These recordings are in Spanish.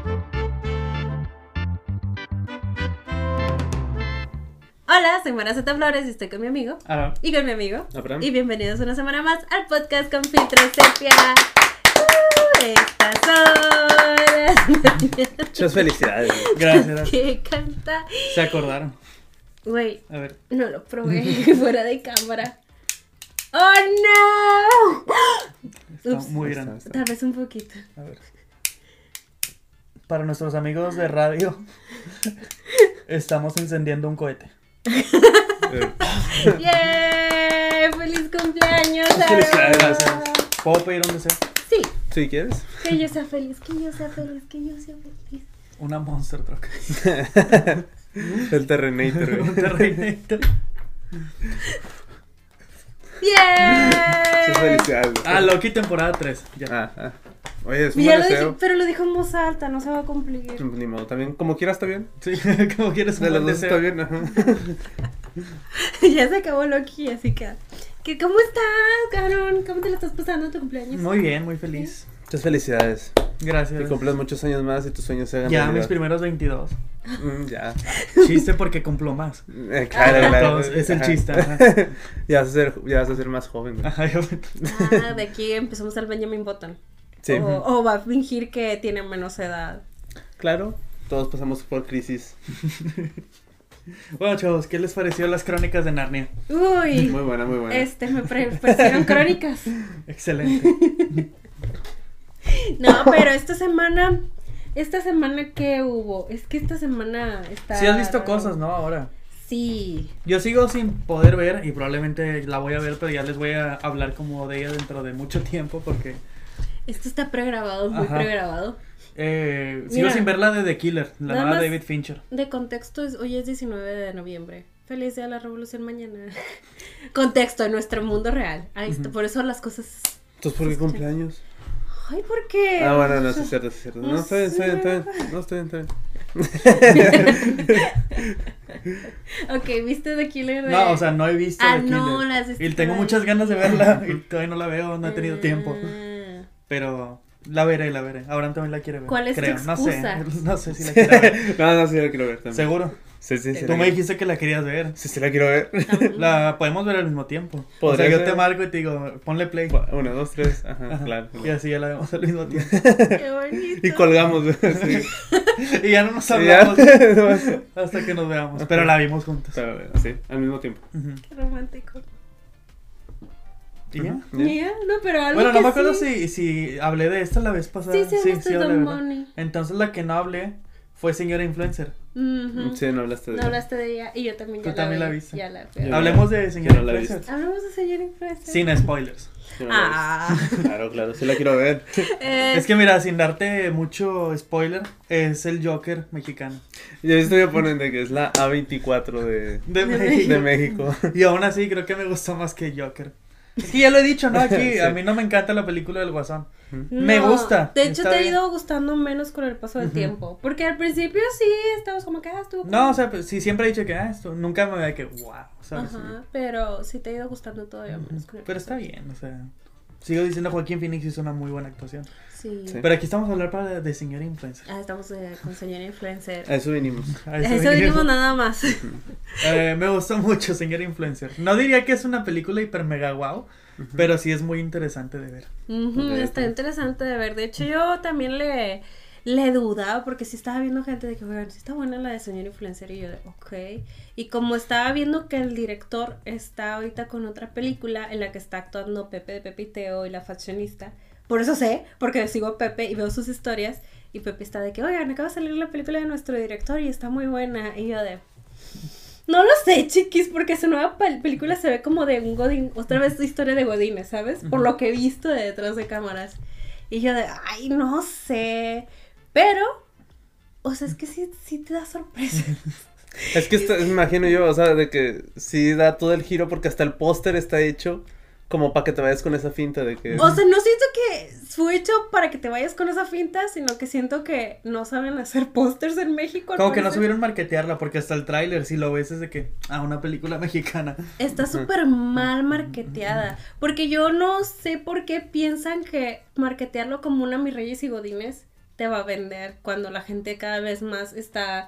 Hola, soy Maraceta Flores y estoy con mi amigo. Y con mi amigo. Abraham. Y bienvenidos una semana más al podcast con filtro sepia. Estas son las Muchas felicidades. Gracias. que canta. Se acordaron. Güey, A ver. no lo probé fuera de cámara. ¡Oh, no! Está Ups. muy grande. Tal vez un poquito. A ver. Para nuestros amigos de radio, estamos encendiendo un cohete. ¡Yay! ¡Feliz cumpleaños! Felicidades, Aaron! gracias. ¿Puedo pedir un deseo? Sí, ¿Sí quieres? que yo sea feliz, que yo sea feliz, que yo sea feliz. Una Monster Truck. El Terrenator, Un güey. Terrenator. ¡Bien! Muchas felicidades. güey. Ah, Loki temporada 3. Ya. Oye, es un Ya buen lo dije, deseo. pero lo dijo en voz alta, no se va a cumplir. Ni modo, también, como quieras, está bien. Sí, como quieres un De los buen dos deseo. está bien, ajá. Ya se acabó Loki, así que ¿cómo estás, cabrón? ¿Cómo te lo estás pasando en tu cumpleaños? Muy bien, muy feliz. Muchas felicidades. Gracias. Que cumplas muchos años más y tus sueños se hagan Ya realidad. mis primeros 22. Ya. Chiste porque cumplo más. Claro, claro. Entonces, es el Ajá. chiste. Ajá. Ya vas a ser más joven, güey. Ajá, Ah, de aquí empezamos al Benjamin Button. Sí. O va a fingir que tiene menos edad. Claro, todos pasamos por crisis. Bueno, chavos, ¿qué les pareció las crónicas de Narnia? Uy, Muy buena, muy buena. me parecieron crónicas. Excelente. No, pero esta semana, ¿qué hubo? Es que esta semana está... Sí has visto cosas, ¿no? Ahora. Sí. Yo sigo sin poder ver y probablemente la voy a ver, pero ya les voy a hablar como de ella dentro de mucho tiempo porque Esto está pregrabado, muy Ajá. pregrabado. sigo Mira. sin ver la de The Killer, la Nada nueva más- David Fincher. De contexto, hoy es 19 de noviembre. Feliz día de la revolución mañana. Contexto, en nuestro mundo real. Ahí está, Ujú. por eso las cosas... ¿Entonces por qué cumpleaños? Ay, ¿por qué? Ah, bueno, no, sí es cierto, sí es cierto. No, No está bien, está bien, está sé. bien. No, está bien, está bien. Ok, ¿viste The Killer? No, o sea, no he visto Ah, The Killer. no, las Y tengo muchas ganas de verla y todavía no la veo, no he tenido tiempo. Pero la veré, la veré. Abraham también la quiere ver. ¿Cuál es tu creo. No sé, excusa? no sé si la quiere ver. No, sí la quiero ver también. ¿Seguro? Sí, sí, sí. Tú me dijiste que la querías ver. Sí, sí la quiero ver. La podemos ver al mismo tiempo. O Podría sea, yo ser. te marco y te digo, ponle play. 1, 2, 3. Ajá, Ajá. claro. Y así ya la vemos al mismo tiempo. Qué bonito. Y colgamos, güey. Sí. Y ya no nos Y ya. hablamos hasta que nos veamos. Pero la vimos juntos. Pero, sí, al mismo tiempo. Ujú. Qué romántico. ¿Y ya? Ujú. Mira, no, pero algo Bueno, que no me acuerdo sí. si hablé de esta la vez pasada. Sí, hablaste de hablé, ¿verdad? Money. Entonces la que no hablé fue Señora Influencer. Ujú. Sí, no hablaste de No hablaste de ella y yo también Tú ya también la la vi. viste. Ya la vi. Yo- Hablemos de Señora no la he Influencer. Hablamos de señor influencer. Sin spoilers. Yo no la he visto. Ah. Claro, claro, sí la quiero ver. Es que mira, sin darte mucho spoiler, es el Joker mexicano. Yo estoy poniendo que es la A24 De de México. Y aún así creo que me gustó más que Joker. Es que ya lo he dicho, ¿no? Aquí Sí. a mí no me encanta la película del Guasón. Me No, gusta. De hecho, está te ha bien. ido gustando menos con el paso del Ujú. tiempo. Porque al principio sí estabas como que, estuvo cool. No, o sea, pues, sí, siempre he dicho que esto, nunca me da que wow, ¿sabes? Ajá, pero sí te ha ido gustando todavía menos con el Pero paso está del bien, o sea, sigo diciendo Joaquín Phoenix hizo una muy buena actuación. Sí. Sí. Pero aquí estamos a hablar de Señora Influencer. Ah, estamos con señora influencer. A eso vinimos. A Eso venimos. dijimos nada más. Me gustó mucho Señora Influencer. No diría que es una película hiper mega wow, pero sí es muy interesante de ver. Ujú, Ok, está ok. interesante de ver. De hecho, yo también le dudaba porque sí estaba viendo gente de que, oigan, sí está buena la de señor influencer. Y yo de, ok. Y como estaba viendo que el director está ahorita con otra película en la que está actuando Pepe de Pepe y Teo y la faccionista. Por eso sé, porque sigo a Pepe y veo sus historias. Y Pepe está de que, oigan, acaba de salir la película de nuestro director y está muy buena. Y yo de... No lo sé, chiquis, porque su nueva película se ve como de un Godín, otra vez historia de Godines, ¿sabes? Por Ujú. lo que he visto de detrás de cámaras. Y yo de, ay, no sé. Pero, o sea, es que sí te da sorpresa. Es que me imagino yo, o sea, de que sí da todo el giro porque hasta el póster está hecho como para que te vayas con esa finta de que... O sea, no siento que fue hecho para que te vayas con esa finta, sino que siento que no saben hacer pósters en México. al Como que no parecer. supieron marketearla, porque hasta el tráiler, si lo ves, es de que, una película mexicana. Está súper mal marketeada. Porque yo no sé por qué piensan que marketearlo como una Mis Reyes y Godines te va a vender cuando la gente cada vez más está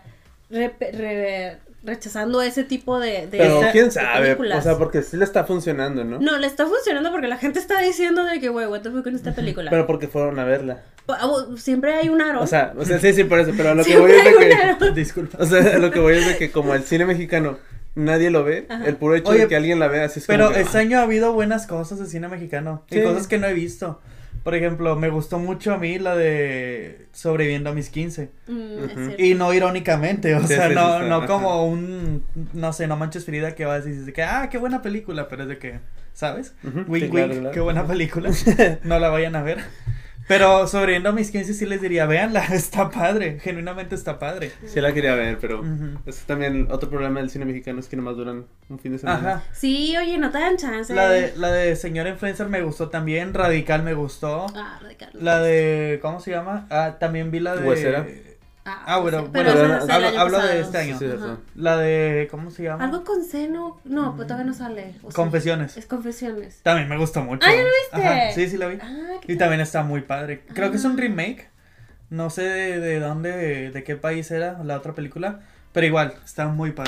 rechazando ese tipo de Pero quién de sabe, películas. o sea, porque sí le está funcionando, ¿no? No, le está funcionando porque la gente está diciendo de que, güey, what the fuck con esta película. Pero porque fueron a verla. Siempre hay un aro. O sea, sí, por eso, pero a lo que Siempre voy es de hay un que, aro. Disculpa. o sea, a lo que voy es de que como el cine mexicano nadie lo ve, Ajá. el puro hecho Oye, de que alguien la vea así es Pero como que, este año ha habido buenas cosas de cine mexicano. Y Sí. cosas que no he visto. Por ejemplo, me gustó mucho a mí la de Sobreviviendo a mis 15. Es Ujú. cierto. Y no irónicamente, o Sí, sea, sí, no, sí, no ajá. como un, no sé, No Manches Frida que vas y dices de que, qué buena película, pero es de que, ¿sabes? Ujú, Wink, sí, claro, wink, claro. qué buena película. No la vayan a ver. Pero Sobreviviendo a mis 15 sí les diría, véanla, está padre, genuinamente está padre. Sí la quería ver, pero Ujú. es también otro problema del cine mexicano es que nomás duran un fin de semana. Ajá. Sí, oye, no te dan chance. La de Señora Influencer me gustó también, Radical me gustó. Radical. La de, ¿cómo se llama? también vi la de... Huesera. bueno, pero bueno, esa es del año hablo de pasado. este año. Sí, sí, Ajá. La de, ¿cómo se llama? Algo con seno. No, pues todavía no sale. ¿o sí? Confesiones. Es Confesiones. También me gustó mucho. Ah, ¿ya lo viste? Ajá, sí, la vi. ¿Qué Y tal? también está muy padre. Creo que es un Ah. remake. No sé de dónde, de qué país era la otra película. Pero igual, está muy padre.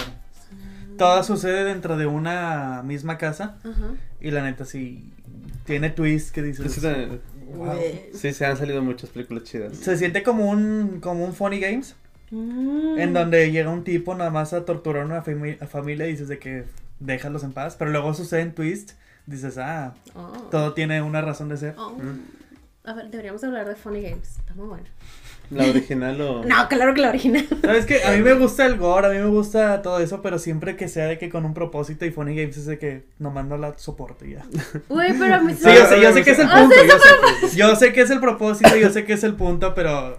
Toda sucede dentro de una misma casa. Ajá. Y la neta sí tiene twist que dices. Sí, sí, wow. sí, se han salido muchas películas chidas. Se siente como un Funny Games. Mm. En donde llega un tipo nada más a torturar a una familia y dices de que déjalos en paz. Pero luego suceden twist. Dices, Oh. todo tiene una razón de ser. Oh. Mm. A ver, deberíamos hablar de Funny Games. Está muy bueno. La original o... No, claro que la original. ¿Sabes qué? A mí me gusta el gore, a mí me gusta todo eso, pero siempre que sea de que con un propósito y Funny Games es de que nomás no la soporto y ya. Güey, pero a mí Sí, yo sé que es el Ah, punto, yo sé que es el propósito, yo sé que es el punto, pero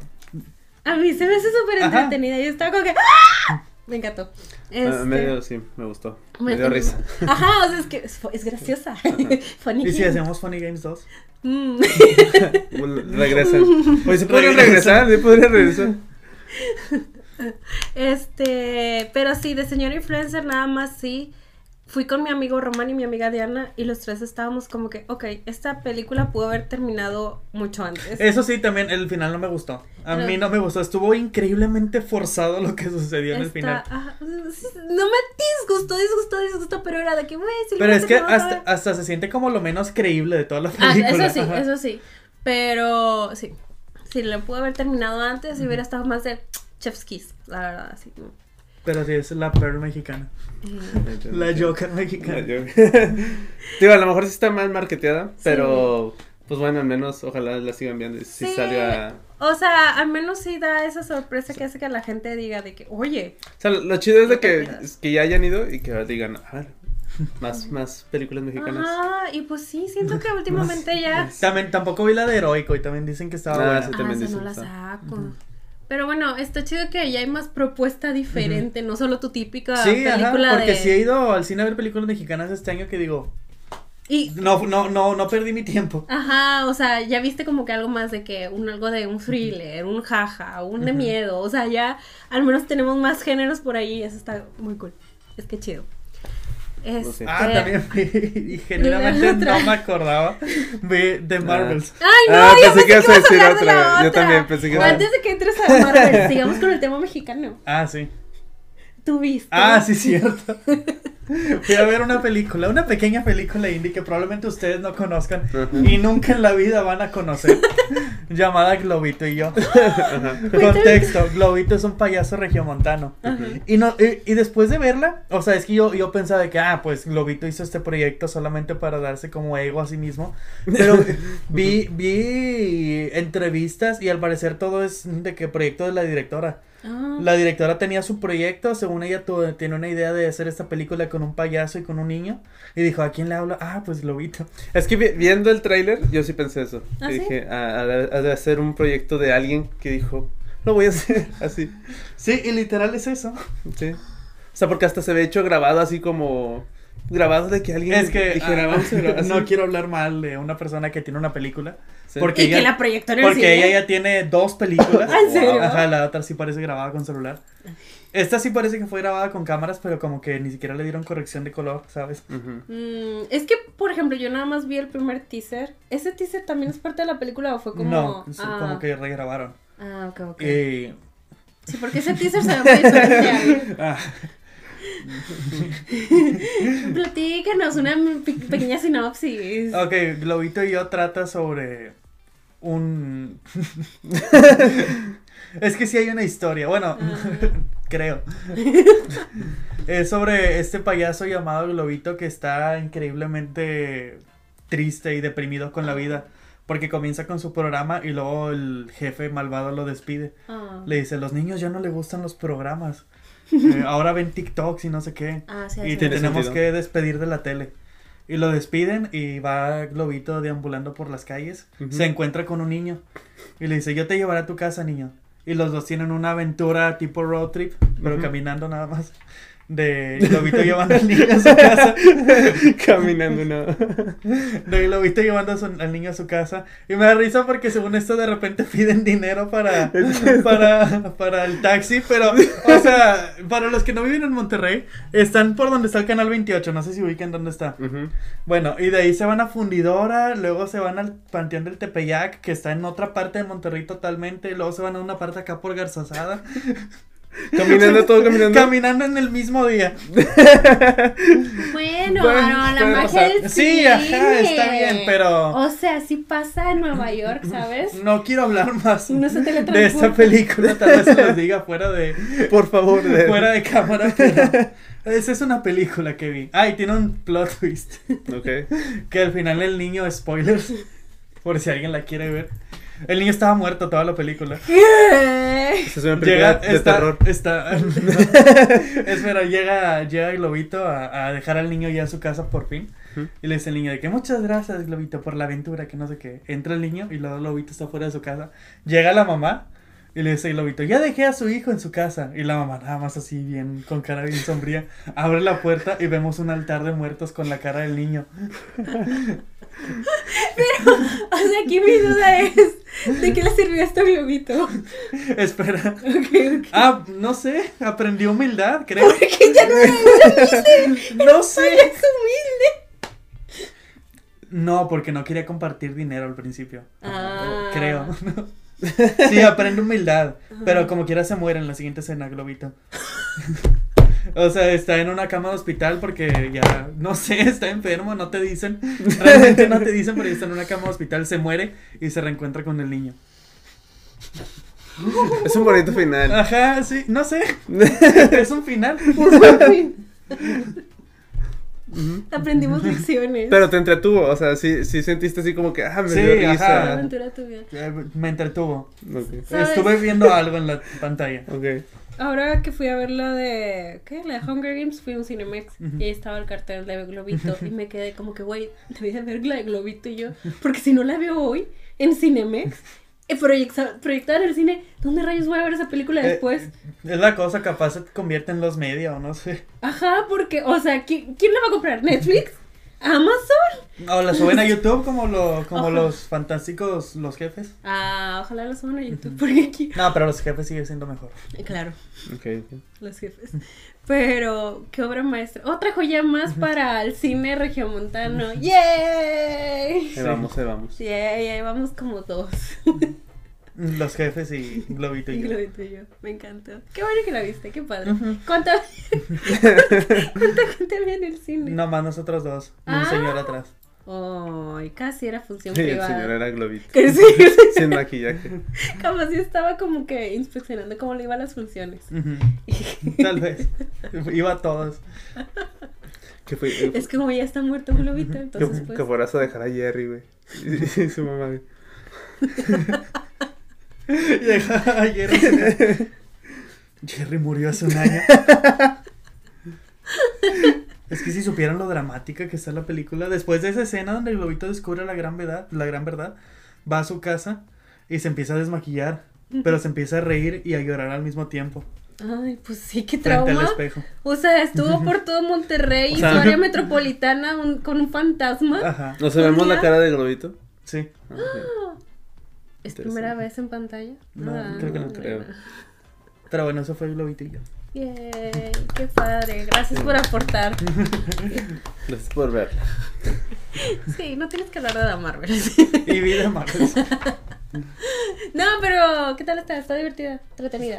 A mí se me hace súper Ajá. entretenida. Yo estaba como que. ¡Ah! Me encantó. Medio, sí, me gustó. Me- Me dio risa. Ajá, o sea, es que es graciosa. Funny ¿y si Games. hacemos Funny Games 2? Mm. Regresan. Oye, ¿se podría regresar? ¿Sí podría regresar? Pero sí, de Señora Influencer nada más sí. Fui con mi amigo Román y mi amiga Diana y los tres estábamos como que, ok, esta película pudo haber terminado mucho antes. Eso sí, también el final no me gustó. A Pero- mí no me gustó, estuvo increíblemente forzado lo que sucedió en el final. Ajá, sí, no me disgustó, pero era de que, güey, sí, Pero lo es que vamos a ver. hasta se siente como lo menos creíble de toda la película. Ajá. Eso sí. Pero sí, le pudo haber terminado antes y hubiera estado más de Chef's Kiss, la verdad, así. Pero sí, es la Pearl mexicana. La Joker mexicana. La Joker. Digo, a lo mejor sí está mal marketeada, pero pues bueno, al menos ojalá la sigan viendo y si Sí. salga... O sea, al menos sí da esa sorpresa que hace que la gente diga de que, oye. O sea, lo chido es de No te que, olvidas. es que ya hayan ido y que digan, más películas mexicanas. Ajá, y pues sí, siento que últimamente ya. También tampoco vi la de Heroico y también dicen que estaba Ah, buena. sí. también Esa dicen no la que está. saco. Pero bueno, está chido que ya hay más propuesta diferente, no solo tu típica Sí, ajá, película porque de. sí he ido al cine a ver películas mexicanas este año que digo, Y no perdí mi tiempo. ajá, o sea, ya viste como que algo más de que algo de un thriller, un jaja, un de miedo, o sea, ya al menos tenemos más géneros por ahí, eso está muy cool. Es que chido. sé. También vi, y genuinamente La otra. no me acordaba, vi The Marvels. Ay, no, yo pensé que ibas a ibas decir hablar de la otra. Yo otra. también pensé que Antes de que entres a Marvel, sigamos con el tema mexicano. Sí. ¿Tú viste? Sí, cierto. Fui a ver una pequeña película indie que probablemente ustedes no conozcan Ajá. y nunca en la vida van a conocer, llamada Globito y yo. Contexto, Globito es un payaso regiomontano. Ajá. Y después de verla, o sea, es que yo pensaba de que, pues Globito hizo este proyecto solamente para darse como ego a sí mismo, pero vi entrevistas y al parecer todo es de que proyecto de la directora. Ah. La directora tenía su proyecto, según ella tiene una idea de hacer esta película con un payaso y con un niño, y dijo, ¿a quién le habla? Pues Globito. Es que viendo el tráiler, yo sí pensé eso. ¿Ah, Que sí? dije, ha de hacer un proyecto de alguien que dijo, lo voy a hacer así. Sí, y literal es eso. Sí. O sea, porque hasta se ve hecho grabado así como... Grabado de que alguien Es que dijera, vamos a grabar así. no quiero hablar mal de una persona que tiene una película. Sí. Porque Y que ella, la proyectó en el porque cine. ella ya tiene 2 películas. ¿En serio? Ajá, la otra sí parece grabada con celular. Esta sí parece que fue grabada con cámaras, pero como que ni siquiera le dieron corrección de color, ¿sabes? Ujú. Es que, por ejemplo, yo nada más vi el primer teaser. ¿Ese teaser también es parte de la película o fue como...? No, como que regrabaron. Ah, ok. Y... Sí, porque ese teaser se ve muy especial. ah, Platícanos una pequeña sinopsis. ok, Globito y yo trata sobre un... Es que sí hay una historia, bueno, creo. Es sobre este payaso llamado Globito que está increíblemente triste y deprimido con la vida. Porque comienza con su programa y luego el jefe malvado lo despide. Le dice, los niños ya no le gustan los programas. Ahora ven TikToks y no sé qué. Sí, y te tenemos que despedir de la tele. Y lo despiden y va Globito deambulando por las calles. Se encuentra con un niño. Y le dice, yo te llevaré a tu casa, niño. Y los dos tienen una aventura tipo road trip, pero caminando nada más. De Globito llevando al niño a su casa. Caminando, no. De Globito llevando al niño a su casa. Y me da risa porque según esto de repente piden dinero para el taxi. Pero, o sea, para los que no viven en Monterrey, están por donde está el canal 28. No sé si ubican dónde está. Bueno, y de ahí se van a Fundidora. Luego se van al Panteón del Tepeyac, que está en otra parte de Monterrey totalmente. Luego se van a una parte acá por Garzazada. Caminando en el mismo día. Bueno, la magia del sí, cine. ajá, está bien, pero... O sea, sí pasa en Nueva York, ¿sabes? No quiero hablar más No se de esta película, tal vez se los diga fuera de... Por favor, fuera de cámara, pero... Esa es una película que vi. Y tiene un plot twist. Ok. Que al final el niño, spoilers, por si alguien la quiere ver, el niño estaba muerto toda la película. ¿Qué? Esa es una película de terror. Espera, llega Globito a dejar al niño ya a su casa por fin. Y le dice al niño de que muchas gracias, Globito, por la aventura, que no sé qué. Entra el niño y luego Globito está fuera de su casa. Llega la mamá y le dice Globito, ya dejé a su hijo en su casa. Y la mamá nada más así bien, con cara bien sombría, abre la puerta y vemos un altar de muertos con la cara del niño. Pero, o sea, aquí mi duda es, ¿de qué le sirvió esto a Globito? Espera. Okay. No sé, aprendió humildad, creo. Porque ya no era humilde. No sé. Es humilde. No, porque no quería compartir dinero al principio. Ah. Creo. Sí, aprende humildad. Pero como quiera se muere en la siguiente escena, Globito. O sea, está en una cama de hospital porque ya, no sé, está enfermo, no te dicen. Realmente no te dicen, pero está en una cama de hospital, se muere y se reencuentra con el niño. Es un bonito final. Ajá, sí, no sé. Es un final. Aprendimos lecciones. Pero te entretuvo, o sea, sí sentiste así como que, me Sí, dio risa. ajá. Aventura tuya. Me entretuvo. Okay. ¿Sabes? Estuve viendo algo en la pantalla. Ok. Ahora que fui a ver la de Hunger Games, fui a un Cinemex y ahí estaba el cartel de Globito y me quedé como que, güey, debí de ver la de Globito y yo, porque si no la veo hoy en Cinemex, proyectada en el cine, ¿dónde rayos voy a ver esa película después? Es la cosa, capaz se convierte en los media o no sé. Ajá, porque, o sea, ¿quién la va a comprar? ¿Netflix? ¿Amazon? O la suben a YouTube como los fantásticos, los jefes. Ojalá la suban a YouTube, porque aquí... No, pero los jefes siguen siendo mejor. Claro. Okay. Los jefes. Pero, qué obra maestra. Otra joya más para el cine regiomontano. ¡Yay! Ahí vamos. ¡Yay! Ahí vamos como dos. Los jefes y Globito y yo. Globito y yo. Me encantó. Qué bueno que la viste, qué padre. ¿Cuánta gente había en el cine? Nomás nosotros dos. Y un señor atrás. Ay, casi era función Sí, privada. el señor era Globito. Que sí. Sin maquillaje. Como si estaba como que inspeccionando cómo le iban las funciones. Tal vez. Iba a todos. Que fue, Es que como ya está muerto Globito, entonces pues... que fueras a dejar a Jerry, güey. Y su mamá, güey. Jerry murió hace un año. Es que si supieran lo dramática que está la película, después de esa escena donde el Globito descubre la gran verdad, va a su casa y se empieza a desmaquillar, pero se empieza a reír y a llorar al mismo tiempo. Ay, pues sí, qué Frente trauma. al espejo. O sea, estuvo por todo Monterrey y su área metropolitana con un fantasma. Ajá. ¿No sabemos la cara de Globito? Sí. ¿Es primera vez en pantalla? No, creo que no creo. Pero bueno, eso fue Globito y yo. Yay, qué padre. Gracias por aportar. Gracias por verla. Sí, no tienes que hablar de la Marvel. Y vida Marvel. No, pero ¿qué tal está? Está divertida, entretenida.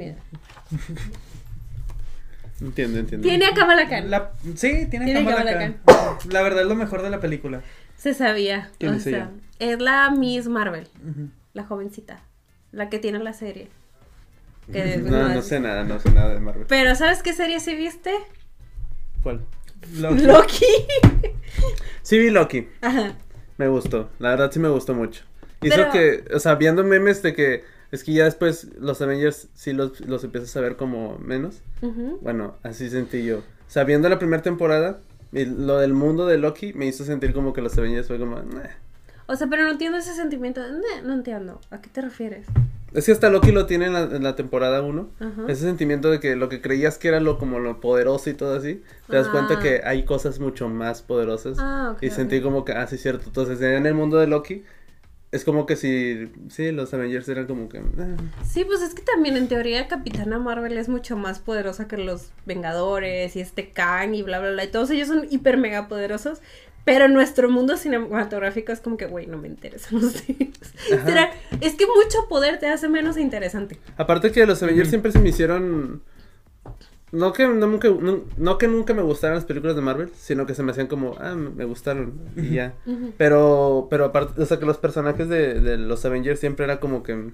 Entiendo. Tiene a Kamala Khan. Sí, tiene Tiene Kamala Kamala Khan. La verdad es lo mejor de la película. Se sabía. ¿Quién o es sea, ella? es la Miss Marvel, Ujú. la jovencita, la que tiene la serie. No sé nada de Marvel. Pero ¿sabes qué serie sí viste? ¿Cuál? Loki. Sí vi Loki. Ajá. Me gustó. La verdad sí me gustó mucho. Hizo Pero- que, o sea, viendo memes de que es que ya después los Avengers sí los empiezas a ver como menos. Ujú. Bueno, así sentí yo. O sea, viendo la primera temporada, y lo del mundo de Loki me hizo sentir como que los Avengers fue como, "Nah". O sea, pero no entiendo ese sentimiento. No entiendo. ¿A qué te refieres? Es que hasta Loki lo tiene en la temporada 1. Ajá. Ese sentimiento de que lo que creías que era como lo poderoso y todo así, te das cuenta que hay cosas mucho más poderosas. Ok. Y sentí como que, sí, cierto. Entonces, en el mundo de Loki, es como que sí, los Avengers eran como que... Sí, pues es que también en teoría Capitana Marvel es mucho más poderosa que los Vengadores y Kang y bla, bla, bla. Y todos ellos son hiper mega poderosos. Pero en nuestro mundo cinematográfico es como que, güey, no me interesan los tíos. Ajá. Es que mucho poder te hace menos interesante. Aparte que los Avengers siempre se me hicieron... No que nunca me gustaran las películas de Marvel, sino que se me hacían como, me gustaron y ya. Ujú. Pero aparte, o sea, que los personajes de los Avengers siempre era como que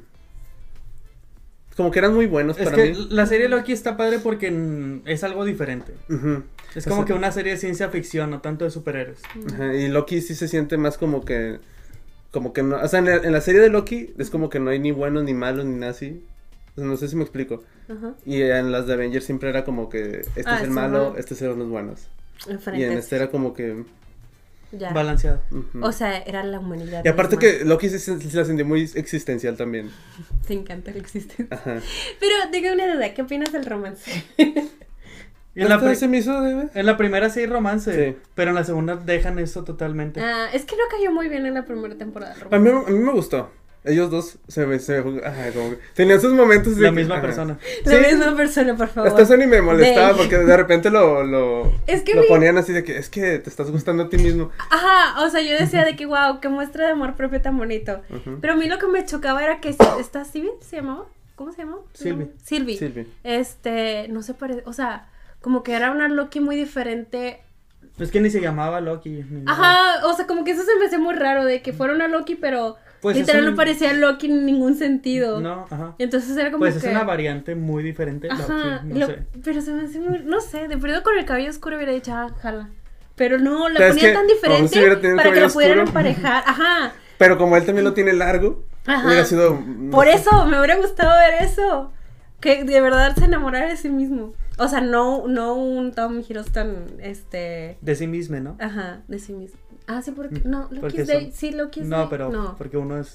eran muy buenos Es para que mí. la serie Loki está padre porque es algo diferente. Ujú. Es O como sea, que una serie de ciencia ficción, no tanto de superhéroes. Ajá, y Loki sí se siente más como que no, o sea, en la serie de Loki es como que no hay ni buenos ni malos ni nada así. O sea, no sé si me explico. Ajá. Y en las de Avengers siempre era como que este es el son malo, malos. estos eran los buenos. Y en Enfrentes. este era como que Ya. Balanceado. ujú. O sea, era la humanidad. Y aparte misma. que Loki sí la sentí muy existencial también. Te encanta que existe. Ajá. Pero tengo una duda, ¿qué opinas del romance? Y en la, ¿No se me hizo de en la primera sí hay romance, Sí. pero en la segunda dejan eso totalmente. Es que no cayó muy bien en la primera temporada. el A mí romance. me gustó. Ellos dos como que tenían sus momentos de La que- misma ajá. persona. La misma persona, por favor. Hasta eso ni me molestaba De- porque de repente lo Es que lo mi- ponían así de que es que te estás gustando a ti mismo. Ajá, o sea, yo decía de que wow, qué muestra de amor propio tan bonito. Ujú. Pero a mí lo que me chocaba era que ¿está Steven? ¿Se llamaba? ¿Cómo se llamaba? Sylvie. Sylvie. Sylvie. No se parece, o sea, como que era una Loki muy diferente. Es que ni se llamaba Loki. ni nada. Ajá, o sea, como que eso se me hace muy raro de que fuera una Loki, pero Pues literal es un- no parecía Loki en ningún sentido. No, ajá. Entonces era como Pues que es una variante muy diferente de Loki, ajá, no sé. pero se me hace muy, no sé, de perdido con el cabello oscuro hubiera dicho, jala. Pero no, la Pero es ponían que, tan como si diferente hubiera tenido el para que cabello la pudieran oscuro. emparejar. Ajá. Pero como él también lo tiene largo, Ajá. hubiera sido Por eso, me hubiera gustado ver eso. Que de verdad se enamorara de sí mismo. O sea, no un Tom Hiddleston, De sí mismo, ¿no? ajá, de sí mismo. Sí, porque, no, Loki Porque es gay, son- sí, Loki es No, gay. pero No, porque uno es...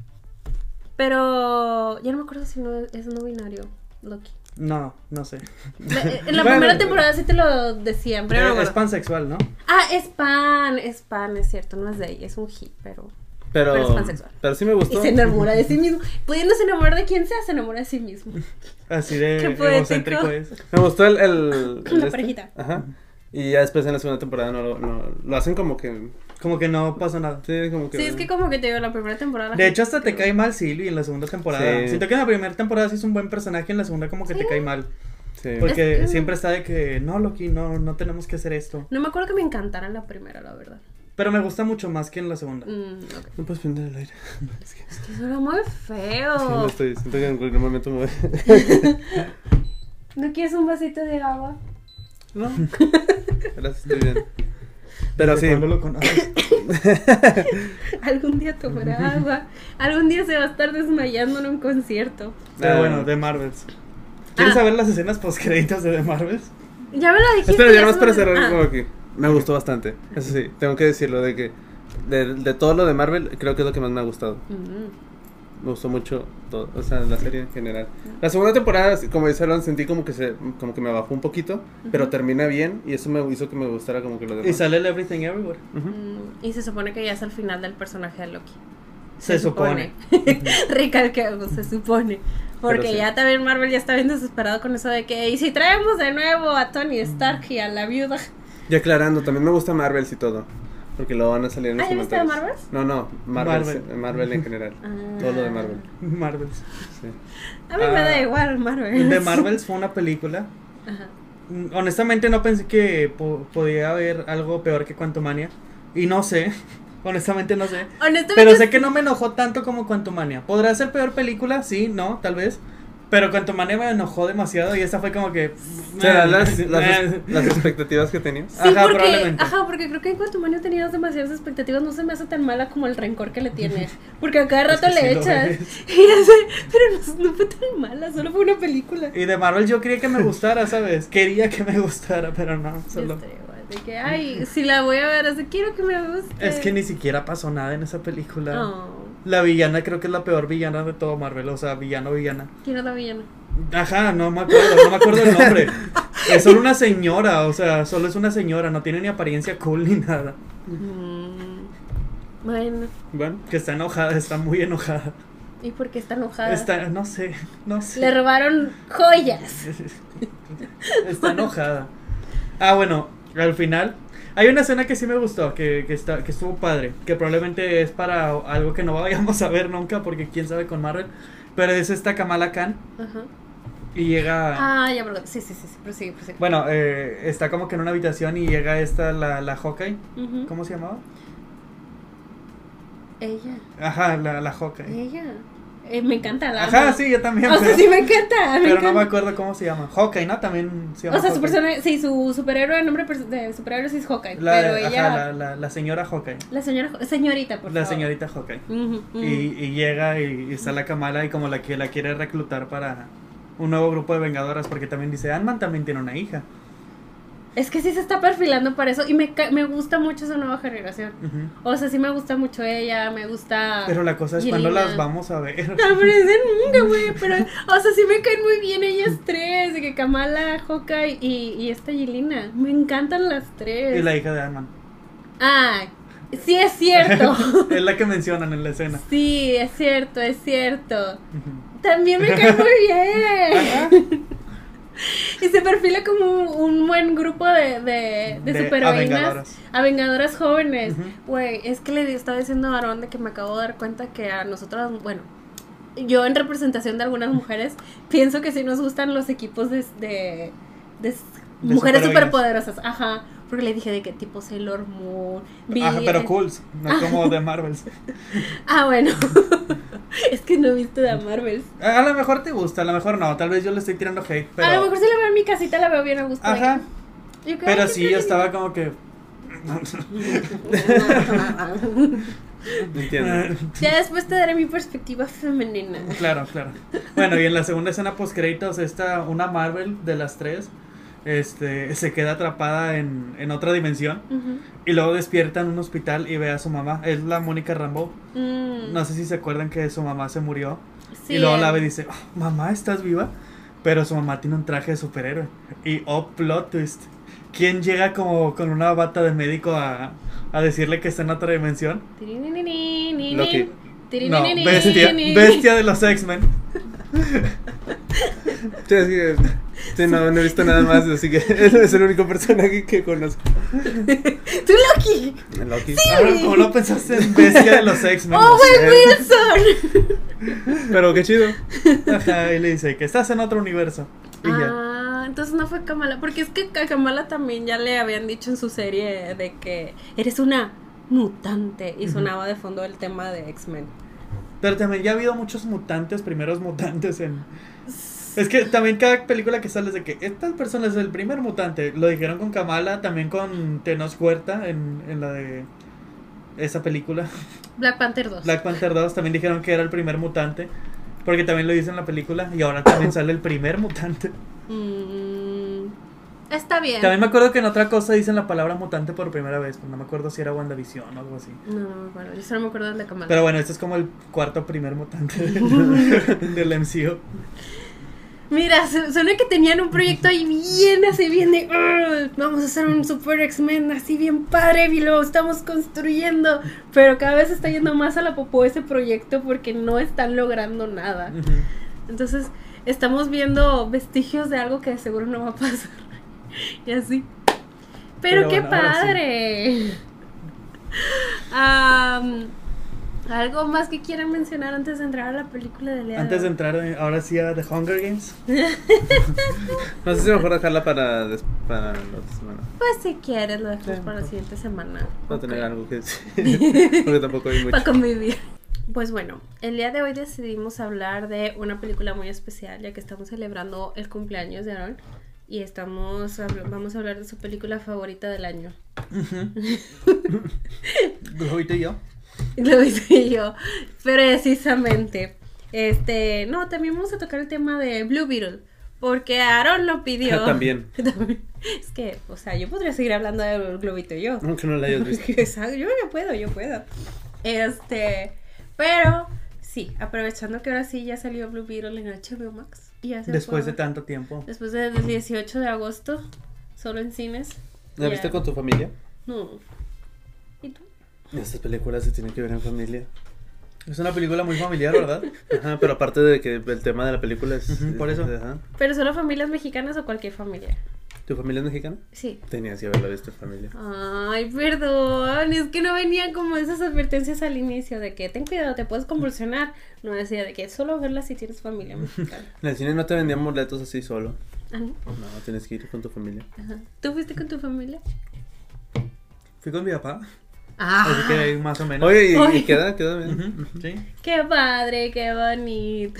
pero ya no me acuerdo si no es no binario, Loki. No, no sé. En la Bueno, primera temporada sí te lo decían, pero no me Es acuerdo. pansexual, ¿no? Es pan, es cierto, no es de ahí, es un hit, pero pero es pansexual. pero sí me y gustó. se enamora de sí mismo. Pudiéndose enamorar de quien sea, se enamora de sí mismo. Así de Qué poético. egocéntrico es. Me gustó el La parejita. Ajá. Y ya después en la segunda temporada no lo hacen como que Como que no pasa nada. sí, como que Sí, es que como que te digo, la primera temporada. De hecho, hasta te cae mal Sylvie en la segunda temporada. Sí. Siento que en la primera temporada sí es un buen personaje, en la segunda como que te cae mal. sí. Porque Es que- siempre está de que, no, Loki, no tenemos que hacer esto. No me acuerdo que me encantara la primera, la verdad. Pero me gusta mucho más que en la segunda. Ok. No puedes prender el aire. Es que Es que suena muy feo. sí, no estoy, siento que en cualquier momento me voy. ¿No quieres un vasito de agua? No. Gracias, estoy bien. Pero ¿Desde sí. cuándo lo conoces? Algún día tomará agua. Algún día se va a estar desmayando en un concierto. Pero Ah. bueno, The Marvels. ¿Quieres saber las escenas postcréditos de The Marvels? Ya me lo dijiste. Espera, ya eso más para me- cerrar como aquí. Me gustó bastante. Eso sí, tengo que decirlo de que de todo lo de Marvel, creo que es lo que más me ha gustado. Me gustó mucho todo, o sea, la serie en general. La segunda temporada, como dijeron, sentí como que me bajó un poquito, pero termina bien y eso me hizo que me gustara como que lo demás. Y sale el Everything Everywhere. Ujú. Y se supone que ya es el final del personaje de Loki. Se supone. Recalcamos, se supone. Porque Pero sí. ya también Marvel ya está bien desesperado con eso de que, ¿y si traemos de nuevo a Tony Stark y a la viuda? Y aclarando, también me gusta Marvels y todo. Porque luego van a salir en los ¿ya viste de comentarios. Marvels? No, Marvel en general. Todo lo de Marvel. Marvels. Sí. A mí me da igual Marvels. De Marvels fue una película. Ajá. Honestamente no pensé que podía haber algo peor que Quantumania. Y no sé. Honestamente no sé. Pero sé que no me enojó tanto como Quantumania. ¿Podrá ser peor película? Sí, no, tal vez. Pero Quantumania me enojó demasiado y esa fue como que... ¿Serán las expectativas que tenías? Sí, Ajá, porque, probablemente. Porque creo que en Quantumania tenías demasiadas expectativas. No se me hace tan mala como el rencor que le tienes. Porque a cada rato Es que le sí lo echas. es. Y ya sé, pero no fue tan mala, solo fue una película. Y de Marvel yo quería que me gustara, ¿sabes? Quería que me gustara, pero no, solo... Yo estoy igual, de que, ay, si la voy a ver, así quiero que me guste. Es que ni siquiera pasó nada en esa película. Oh. La villana creo que es la peor villana de todo Marvel, o sea, villana. ¿Quién es la villana? Ajá, no me acuerdo el nombre. Es solo una señora, o sea, solo es una señora, no tiene ni apariencia cool ni nada. Bueno. Que está enojada, está muy enojada. ¿Y por qué está enojada? No sé. Le robaron joyas. Está enojada. Ah, bueno, al final hay una escena que sí me gustó, que estuvo padre, que probablemente es para algo que no vayamos a ver nunca, porque quién sabe con Marvel, pero es esta Kamala Khan. Ajá. Y llega... Ah, ya, perdón. Sí, prosigue. Bueno, está como que en una habitación y llega la Hawkeye. Uh-huh. ¿Cómo se llamaba? Ella. Ajá, la Hawkeye. Ella. Me encanta la... Ajá, sí, yo también. O sea, sí me encanta. Pero no me acuerdo cómo se llama. Hawkeye, ¿no? También se llama. O sea, Hawkeye. su superhéroe, el nombre de superhéroe sí es Hawkeye. Pero ella... Ajá, la señora Hawkeye. La señorita, por favor. La señorita Hawkeye. Y llega y está la Kamala y como la quiere reclutar para un nuevo grupo de vengadoras, porque también dice, Ant-Man también tiene una hija. Es que sí se está perfilando para eso y me gusta mucho esa nueva generación. Uh-huh. O sea, sí me gusta mucho ella, me gusta... Pero la cosa es cuando las vamos a ver. No, pero es de nunca, güey, pero... O sea, sí me caen muy bien ellas tres, de que Kamala, Hawkeye y esta Yelena. Me encantan las tres. Y la hija de Ant-Man. Ah, sí es cierto. Es la que mencionan en la escena. Sí, es cierto. Uh-huh. También me cae muy bien. Y se perfila como un buen grupo de superheroínas, vengadoras jóvenes. Güey, es que le estaba diciendo a Aaron de que me acabo de dar cuenta que a nosotros, bueno, yo en representación de algunas mujeres, pienso que sí nos gustan los equipos de mujeres superpoderosas. Ajá, porque le dije de qué tipo Sailor Moon. Ajá, pero cool, no como de Marvels. Ah, bueno. Es que no he visto de Marvels. A lo mejor te gusta, a lo mejor no. Tal vez yo le estoy tirando hate, pero... A lo mejor si la veo en mi casita la veo bien a gusto. Ajá. Pero sí, yo estaba como que... Entiendo. Ya después te daré mi perspectiva femenina. Claro. Bueno, y en la segunda escena post créditos una Marvel de las tres se queda atrapada en otra dimensión. Uh-huh. Y luego despierta en un hospital y ve a su mamá. Es la Mónica Rambeau. No sé si se acuerdan que su mamá se murió. Sí, y luego la ve y dice, oh, mamá, ¿estás viva? Pero su mamá tiene un traje de superhéroe. Y plot twist, ¿quién llega como con una bata de médico a decirle que está en otra dimensión? Loki. No, bestia de los X-Men. Sí, no he visto nada más, así que es el único personaje que conozco. ¡Tú, Loki! Loki. Sí. ¿Cómo no pensaste en bestia de los X-Men? ¡Oh, Wilson! Pero qué chido. Ajá, y le dice que estás en otro universo. Y ya. Entonces no fue Kamala, porque es que a Kamala también ya le habían dicho en su serie de que eres una mutante y sonaba de fondo el tema de X-Men. Pero también ya ha habido muchos primeros mutantes Es que también cada película que sale es de que esta persona es el primer mutante. Lo dijeron con Kamala, también con Tenoch Huerta en la de esa película. Black Panther 2 también dijeron que era el primer mutante, porque también lo dice en la película. Y ahora también sale el primer mutante. Está bien. También me acuerdo que en otra cosa dicen la palabra mutante por primera vez, pero no me acuerdo si era WandaVision o algo así. No, bueno, yo solo me acuerdo de Kamala. Pero bueno, este es como el cuarto primer mutante del MCU. Mira, suena que tenían un proyecto ahí bien de vamos a hacer un super X-Men así bien padre y lo estamos construyendo, pero cada vez está yendo más a la popó ese proyecto porque no están logrando nada. Entonces estamos viendo vestigios de algo que de seguro no va a pasar y así. Pero qué bueno, padre. ¿Algo más que quieran mencionar antes de entrar a la película de Lea? Antes de entrar ahora sí a The Hunger Games. No sé si mejor dejarla para la otra semana. Pues si quieres lo dejamos Sí, para la mejor. siguiente semana. Para Ok. tener algo que decir. Porque tampoco hay mucho. Para convivir. Pues bueno, el día de hoy decidimos hablar de una película muy especial, ya que estamos celebrando el cumpleaños de Aaron y vamos a hablar de su película favorita del año. Globito y yo. Lo hice yo, precisamente. No, también vamos a tocar el tema de Blue Beetle, porque Aaron lo pidió. También. Es que, o sea, yo podría seguir hablando de Globito y yo. Aunque no la hayas visto. Exacto, yo puedo. Pero sí, aprovechando que ahora sí ya salió Blue Beetle en HBO Max. Y ya se Después fue. de tanto tiempo. Después del 18 de agosto, solo en cines. ¿La Ya. viste con tu familia? No. ¿Y tú? Estas películas se tienen que ver en familia. Es una película muy familiar, ¿verdad? Ajá, pero aparte de que el tema de la película es... Ujú, por eso. Ajá. ¿Pero solo familias mexicanas o cualquier familia? ¿Tu familia es mexicana? Sí. Tenías que haberla visto en familia. Ay, perdón, es que no venían como esas advertencias al inicio de que ten cuidado, te puedes convulsionar. No decía de que solo verla si tienes familia mexicana. En el cine no te vendían boletos así solo. Ah, ¿no? No, tienes que ir con tu familia. Ajá. ¿Tú fuiste con tu familia? Fui con mi papá. Ah, Así que ahí más o menos. Oye, Oye. y queda bien. Ujú, sí. qué padre, qué bonito.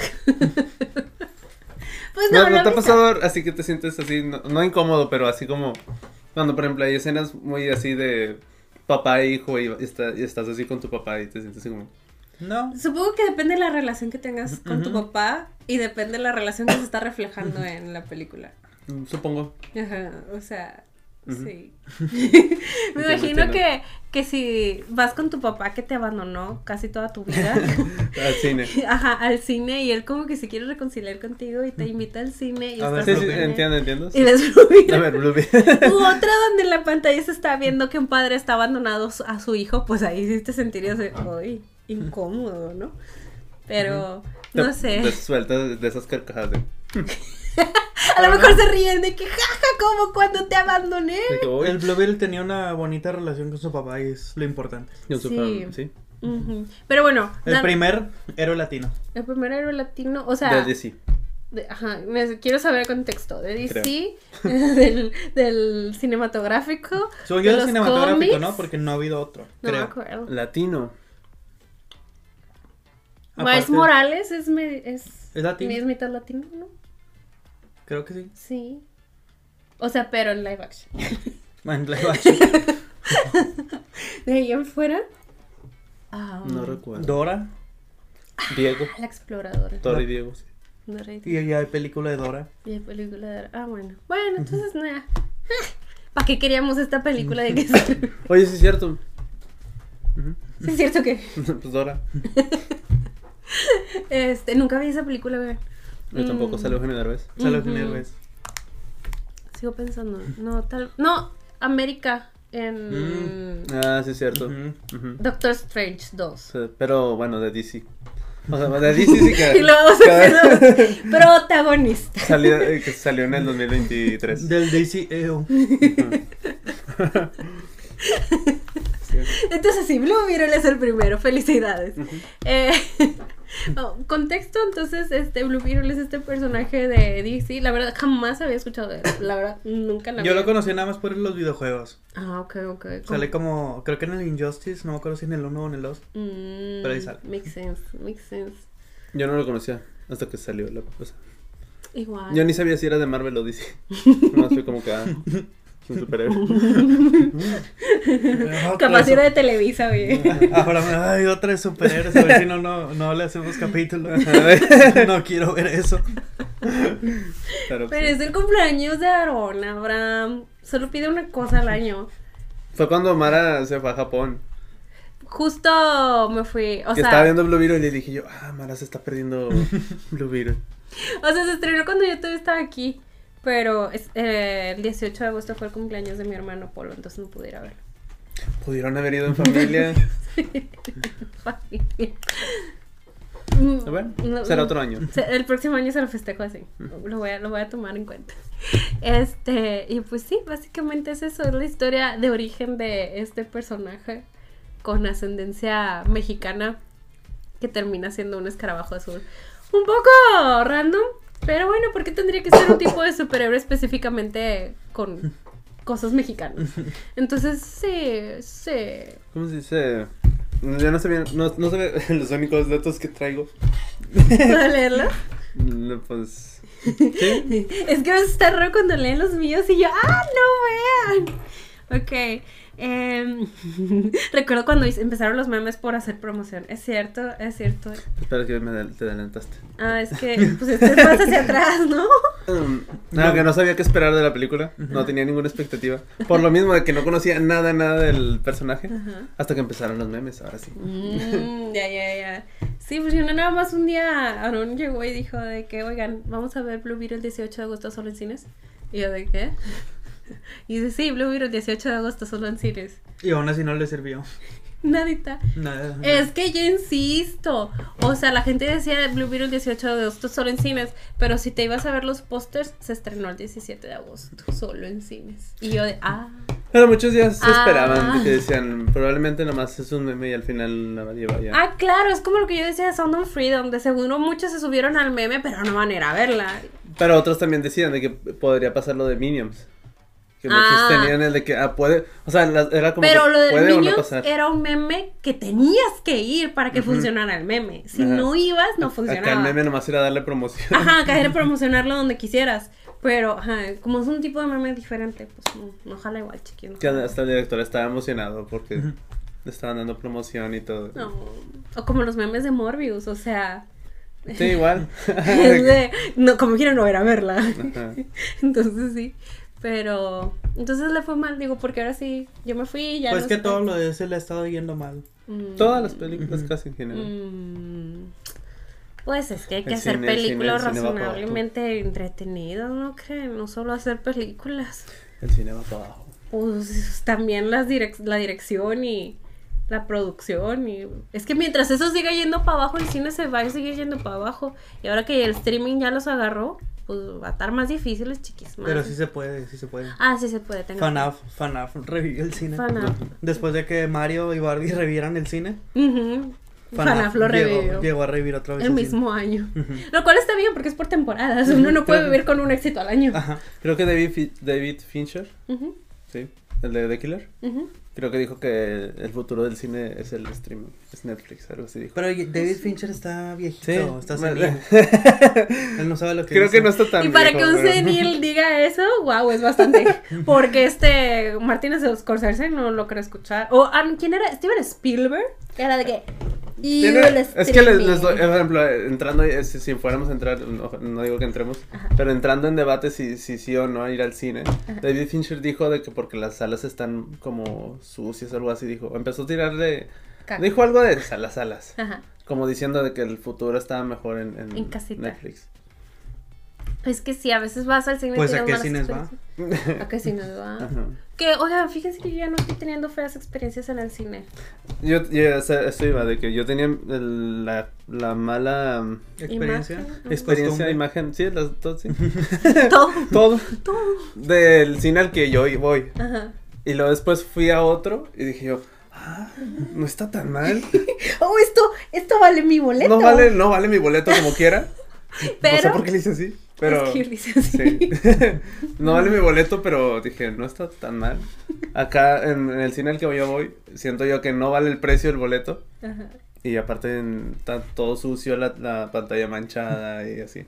Pues No, no, ¿no la te ha viste. pasado así que te sientes así, no incómodo, pero así como cuando, por ejemplo, hay escenas muy así de papá e hijo y estás así con tu papá y te sientes así como... No. Supongo que depende de la relación que tengas con tu Ujú. papá y depende de la relación que se está reflejando en la película. Supongo. Ajá, o sea, Ujú. sí. Me Entiendo, imagino entiendo. que si vas con tu papá que te abandonó casi toda tu vida, Al cine. ajá, al cine y él como que se quiere reconciliar contigo y te invita al cine y A ver, estás Sí, con sí, él, entiendo. y ves Blue Beetle. A ver, Bluey. U otra donde en la pantalla se está viendo que un padre está abandonado a su hijo, pues ahí sí te sentirías de, ay, incómodo, ¿no? Pero, no sé. Sueltas de esas carcajadas de... A lo mejor se ríen de que, jaja, como cuando te abandoné. de que, "Uy, El Blue Beetle tenía una bonita relación con su papá y es lo importante. yo soy Sí. fan", ¿sí? Ujú. Pero bueno, El primer héroe latino. el primer héroe latino, o sea, De DC. ajá, quiero saber el contexto de DC, Creo. del cinematográfico. Soy yo de el los cinematográfico, cómics. ¿no? Porque no ha habido otro, No me creo. acuerdo. Latino. Miles Aparte- Morales es ¿Es latino? es mitad latino, ¿no? Creo que sí. Sí. O sea, pero en live action. En live action. De ahí en fuera. No recuerdo. Dora. Diego. La exploradora. Tori y Diego, sí. Dora y Y ya hay película de Dora. y la película de... bueno. Bueno, entonces nada. ¿Para qué queríamos esta película de que Oye, sí es cierto. Ujú. sí es cierto que Pues Dora. nunca vi esa película, güey. Yo tampoco salió Eugenio Derbez. Sale Ujú. Eugenio Derbez. Sigo pensando. No, América en Ah, sí es cierto. Ujú. Ujú. Doctor Strange 2. Sí, pero bueno, de DC. O sea, de DC sí que... Y luego protagonista. que salió en el 2023. Del DCEU. Entonces sí, Blue Beetle es el primero. Felicidades. Contexto, entonces, Blue Beetle es este personaje de DC. La verdad, jamás había escuchado de él. La verdad, nunca la Yo había. lo conocí nada más por los videojuegos. Ah, ok. Sale como, creo que en el Injustice, no me acuerdo si en el 1 o en el 2. Pero ahí sale. Makes sense. Yo no lo conocía hasta que salió la cosa. Igual. Yo ni sabía si era de Marvel o DC. No, fue como que... es un superhéroe. Capaz era de Televisa, güey. Ahora hay otra de superhéroes, a ver si no le hacemos capítulo. No quiero ver eso. Claro, Pero sí. es el cumpleaños de Aaron, Abraham. Solo pide una cosa al año. Fue cuando Mara se fue a Japón. Justo me fui, o Que sea, estaba viendo Blue Beetle y le dije yo, Mara se está perdiendo Blue Beetle. se estrenó cuando yo todavía estaba aquí. Pero el 18 de agosto fue el cumpleaños de mi hermano Polo, entonces no pude ir a verlo. Pudieron haber ido en familia. Bueno, será otro año. El próximo año se lo festejo así. Lo voy a tomar en cuenta. Y pues sí, básicamente es eso, es la historia de origen de este personaje. con ascendencia mexicana que termina siendo un escarabajo azul. Un poco random, pero bueno, ¿por qué tendría que ser un tipo de superhéroe específicamente con cosas mexicanas? Entonces, sí. ¿Cómo se dice? Ya no sabía, no sabía los únicos datos que traigo. ¿Puedo leerlo? No, pues... ¿sí? Es que está raro cuando leen los míos y yo, no vean. Ok. Recuerdo cuando empezaron los memes por hacer promoción. Es cierto. Espera que te adelantaste. Es que pues este es más hacia atrás, ¿no? Que no sabía qué esperar de la película. No tenía ninguna expectativa. Por lo mismo de que no conocía nada del personaje. Hasta que empezaron los memes, ahora sí. Ya. Sí, pues yo nada más un día Aaron llegó y dijo de que, oigan, vamos a ver Blue Beetle el 18 de agosto solo en cines. Y yo de ¿qué? Y dice, sí, Blue Beetle el 18 de agosto solo en cines. Y aún así no le sirvió. Nadita. Nada. Es que yo insisto. O sea, la gente decía Blue Beetle el 18 de agosto solo en cines. Pero si te ibas a ver los pósters, se estrenó el 17 de agosto solo en cines. Y yo de, Pero muchos días se esperaban, de que decían, probablemente nomás es un meme y al final la lleva ya. Claro, es como lo que yo decía de Sound of Freedom. De seguro muchos se subieron al meme, pero no van a ir a verla. Pero otros también decían de que podría pasar lo de Minions. Que muchos tenían el de que puede, o sea, era como pero que lo de puede Minions o no pasar. Era un meme que tenías que ir para que funcionara el meme. Si no ibas, no funcionaba. Acá el meme nomás era darle promoción. Acá era promocionarlo donde quisieras. Pero, como es un tipo de meme diferente, pues no jala igual, chiquillo. Que hasta el director estaba emocionado porque le estaban dando promoción y todo. No. O como los memes de Morbius, o sea... Sí, igual. No, como quieren no ir a verla. Entonces sí. Pero, entonces le fue mal, digo, porque ahora sí, yo me fui y ya. Pues que todo lo de ese le ha estado yendo mal. Todas las películas casi en general. Pues es que hay que hacer películas razonablemente entretenidas, ¿no creen? No solo hacer películas. El cine va para abajo. Pues también la dirección y la producción y... Es que mientras eso siga yendo para abajo, el cine se va a seguir yendo para abajo. Y ahora que el streaming ya los agarró, pues va a estar más difíciles, chiquis. Pero sí se puede. Sí se puede. FNAF revivió el cine. FNAF. Después de que Mario y Barbie revivieran el cine. FNAF lo revivió. Llegó a revivir otra vez el mismo año. Lo cual está bien porque es por temporadas. Uno no puede vivir con un éxito al año. Creo que David Fincher, sí, el de The Killer, creo que dijo que el futuro del cine es el streaming, es Netflix, algo así dijo. Pero David Fincher está viejito, sí, está senil. Él no sabe lo que creo dice. Que no está tan y para viejo, que un senil diga eso, wow, es bastante. Porque Martínez Scorsese no lo quiere escuchar. O ¿quién era? Steven Spielberg. Era de que es que les doy, por ejemplo, entrando, si fuéramos a entrar, no digo que entremos, pero entrando en debate si sí o no ir al cine, David Fincher dijo de que porque las salas están como sucias o algo así, empezó a tirarle, dijo algo de las salas, como diciendo de que el futuro estaba mejor en Netflix. Es que sí, a veces vas al cine. Pues ¿a qué cines va? ¿A qué cines va? Que, oigan, fíjense que yo ya no estoy teniendo feas experiencias en el cine. Yo esto iba de que yo tenía la mala experiencia, imagen, sí, las dos, sí. Todo del cine al que yo voy. Y luego después fui a otro y dije yo, no está tan mal. Esto vale mi boleto. No vale mi boleto como quiera. Pero, no sé por qué le hice así. Pero, es que le hice así. Sí. No vale mi boleto, pero dije, no está tan mal. Acá en el cine al que yo voy, siento yo que no vale el precio del boleto. Y aparte está todo sucio, la pantalla manchada y así.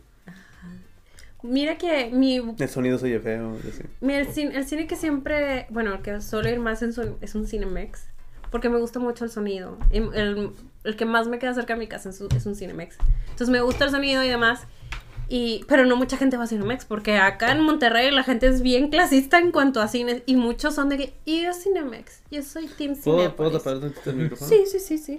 Mira que el sonido se oye feo y así. Mira, el cine que siempre, bueno, el que suelo ir más es un Cinemex, porque me gusta mucho el sonido. El que más me queda cerca de mi casa es un Cinemex. Entonces me gusta el sonido y demás. Pero no mucha gente va a Cinemex, porque acá en Monterrey la gente es bien clasista en cuanto a cines, y muchos son de que, y yo Cinemex, yo soy Team Cinepolis. ¿Puedo tapar el micrófono? Sí.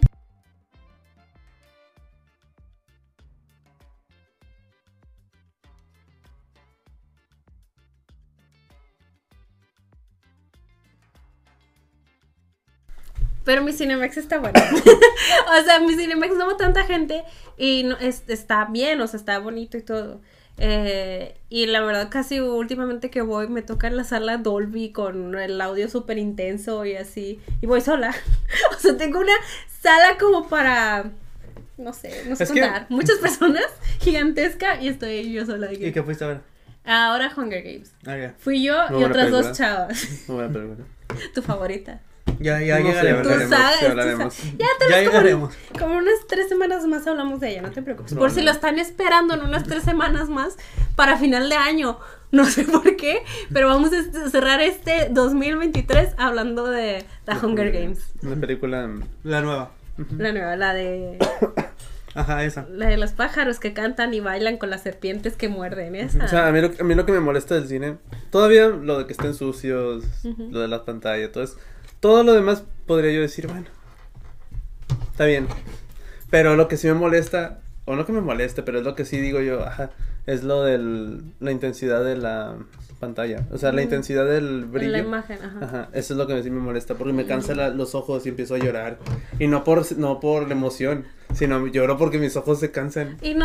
Pero mi Cinemex está bueno. O sea, mi Cinemex no va tanta gente y no, está bien, o sea, está bonito y todo. Y la verdad casi últimamente que voy me toca en la sala Dolby con el audio súper intenso y así. Y voy sola. O sea, tengo una sala como para... No sé contar. Muchas personas, gigantesca, y estoy yo sola. ¿Y qué fuiste a ver? Ahora Hunger Games. Okay. Fui yo y otras dos chavas. Muy buena película. ¿Tu favorita? Ya llegaremos. Ya llegaremos. Como unas 3 semanas más hablamos de ella, no te preocupes. Por si lo están esperando en unas 3 semanas más para final de año. No sé por qué, pero vamos a cerrar este 2023 hablando de The Hunger Games. Una película... La nueva. La nueva, la de... Ajá, esa. La de los pájaros que cantan y bailan con las serpientes que muerden, esa. O sea, a mí lo que me molesta del cine, todavía lo de que estén sucios, lo de la pantalla, todo lo demás podría yo decir, bueno, está bien. Pero lo que sí me molesta, o no que me moleste, pero es lo que sí digo yo, es lo de la intensidad de la pantalla. O sea, la intensidad del brillo. La imagen, Ajá, eso es lo que sí me molesta, porque me cansa los ojos y empiezo a llorar. Y no por la emoción, sino lloro porque mis ojos se cansan. Y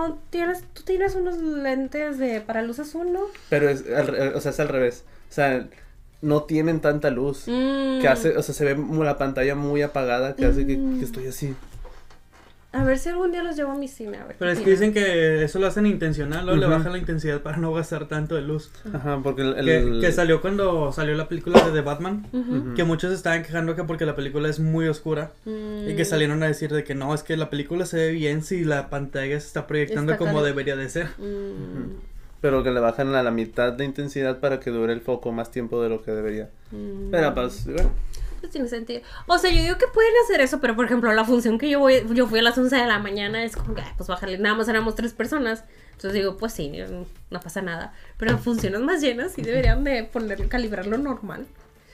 tú tienes unos lentes para luz azul, ¿no? Pero es al revés. O sea, no tienen tanta luz. Que hace, o sea, se ve la pantalla muy apagada, que hace que estoy así. A ver si algún día los llevo a mi cine, a ver. Pero es que dicen que eso lo hacen intencional, ¿no? Le bajan la intensidad para no gastar tanto de luz. Ajá, porque que salió cuando salió la película de The Batman, que muchos estaban quejando que porque la película es muy oscura, y que salieron a decir de que no, es que la película se ve bien si la pantalla se está proyectando como debería de ser. Pero que le bajan a la mitad de intensidad para que dure el foco más tiempo de lo que debería. Pero pues, bueno. Tiene sentido. O sea, yo digo que pueden hacer eso, pero por ejemplo, la función que yo fui a las 11 de la mañana, es como que, pues bájale, nada más éramos 3 personas. Entonces digo, pues sí, no pasa nada. Pero en funciones más llenas sí deberían de calibrarlo normal.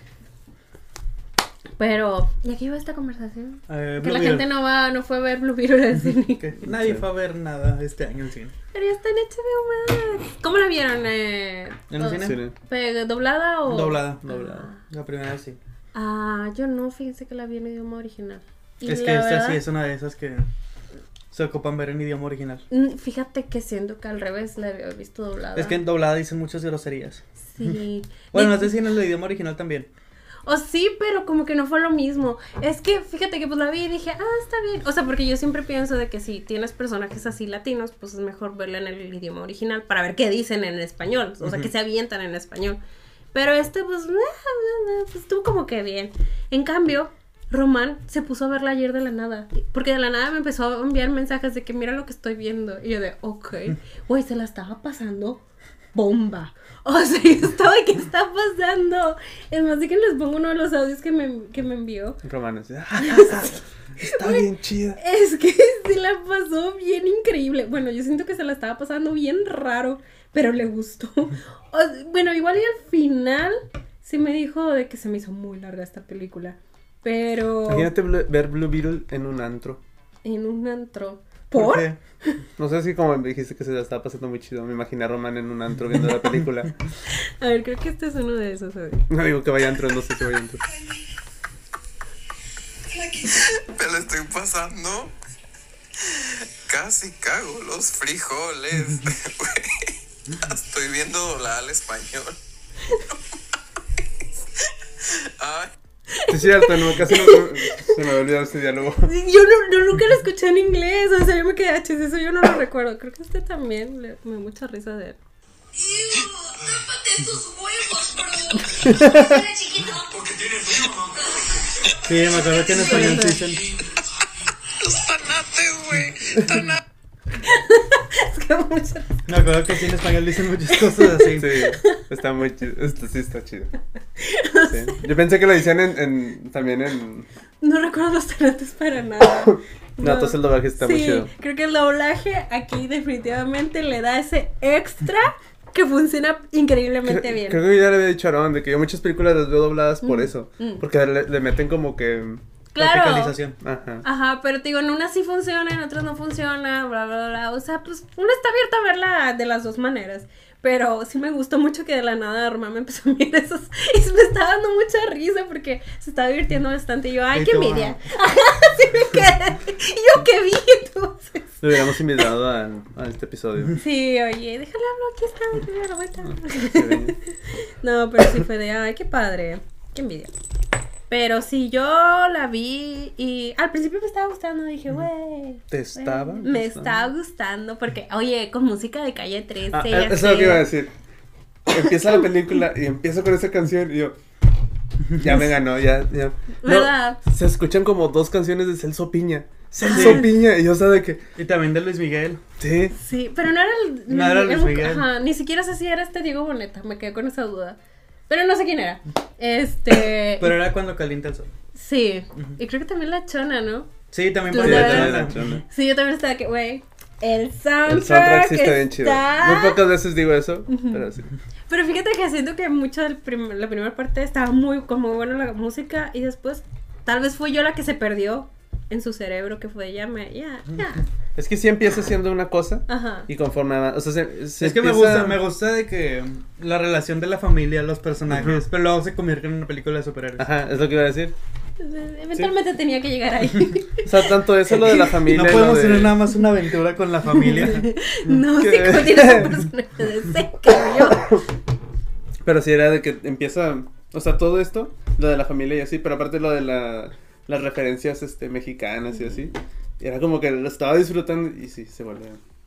Pero, ¿y aquí va esta conversación? Que la gente no fue a ver Blue Beetle al cine. Nadie fue a ver nada este año en cine. Pero ya está en HBO Max. ¿Cómo la vieron? ¿En el cine? ¿Doblada o...? Doblada. La primera vez sí. Yo no, fíjense que la vi en idioma original. Y es que esta sí es una de esas que se ocupan ver en idioma original. Fíjate que siento que al revés la había visto doblada. Es que en doblada dicen muchas groserías. Sí. Bueno, no sé si en el idioma original también. Sí, pero como que no fue lo mismo. Es que fíjate que pues la vi y dije, está bien. O sea, porque yo siempre pienso de que si tienes personajes así latinos, pues es mejor verla en el idioma original para ver qué dicen en español. O sea, que se avientan en español. Pero pues estuvo como que bien. En cambio, Román se puso a verla ayer de la nada. Porque de la nada me empezó a enviar mensajes de que mira lo que estoy viendo. Y yo de, güey, se la estaba pasando bomba. O sea, yo estaba, ¿qué está pasando? Es más, de que les pongo uno de los audios que me envió. Román está bien chida. Es que se la pasó bien increíble. Bueno, yo siento que se la estaba pasando bien raro, pero le gustó. Bueno, igual y al final sí me dijo de que se me hizo muy larga esta película. Pero... Imagínate ver Blue Beetle en un antro. En un antro. ¿Por qué? No sé si como me dijiste que se la estaba pasando muy chido. Me imaginé a Román en un antro viendo la película. A ver, creo que este es uno de esos. No digo que vaya a antro, no sé que vaya a antro. Me lo estoy pasando. Casi cago los frijoles. Estoy viendo doblada al español. Ay. Sí, es cierto, casi no se me había olvidado ese diálogo. Yo nunca lo escuché en inglés, o sea, yo me quedé eso yo no lo recuerdo. Creo que también me dio mucha risa de él. ¡Tápate tus huevos, bro! Era chiquito. Porque tiene frío, mamá. Sí, me acuerdo que en español dicen los tanates, güey. Tanates. Es que mucho. Me acuerdo que sí en español dicen muchas cosas así. Sí, está muy chido. Sí está chido. Sí. Yo pensé que lo decían también en... No recuerdo los tanates para nada. No, entonces el doblaje está muy chido. Creo que el doblaje aquí definitivamente le da ese extra que funciona increíblemente bien. Creo que ya le había dicho a Aaron de que yo muchas películas las veo dobladas por eso. Porque le meten como que... Claro. Tropicalización. Ajá, pero te digo, en unas sí funciona, en otras no funciona, bla, bla, bla. O sea, pues uno está abierta a verla de las dos maneras. Pero sí me gustó mucho que de la nada Román me empezó a mirar esos. Y me estaba dando mucha risa porque se estaba divirtiendo bastante. Y yo, ¡ay, qué envidia! Así me quedé. Y yo qué vi entonces. Lo hubiéramos invitado a este episodio. Sí, oye, déjale hablar, aquí está, mira la vuelta. No, pero sí fue de, ay, qué padre, qué envidia. Pero sí, yo la vi y al principio me estaba gustando, dije, güey. ¿Te estaba? Me estaba gustando porque, oye, con música de Calle 13. Eso es lo que iba a decir. Empieza la película y empiezo con esa canción y yo... Ya me ganó, ya. ¿Verdad? No, se escuchan como 2 canciones de Celso Piña. Celso Piña, y yo sé que... Y también de Luis Miguel. Sí. Sí, pero no era No era Luis Miguel. Ajá, ni siquiera sé si era Diego Boneta, me quedé con esa duda. Pero no sé quién era. Pero era cuando calienta el sol. Sí, y creo que también La Chona, ¿no? Sí, también Sí, podría también tenerla. La Chona. Sí, yo también estaba que, güey, el soundtrack, El soundtrack sí está bien chido. está... Muy pocas veces digo eso, pero sí. Pero fíjate que siento que mucho la primera parte estaba muy buena la música y después tal vez fui yo la que se perdió en su cerebro, que fue ya. Es que sí empieza siendo una cosa. Ajá. Y conforme o sea, se Es que empieza... me gusta de que la relación de la familia, los personajes, pero luego se convierte en una película de superhéroes. Aja, es lo que iba a decir. Eventualmente tenía que llegar ahí. O sea, tanto eso lo de la familia. No podemos lo de... tener nada más una aventura con la familia. No, sí, ¿Qué? como tienes un personaje de ese, creo yo. Pero sí era de que empieza, o sea, todo esto, lo de la familia y así, pero aparte lo de las referencias mexicanas y así. Y era como que lo estaba disfrutando y sí, se volvió.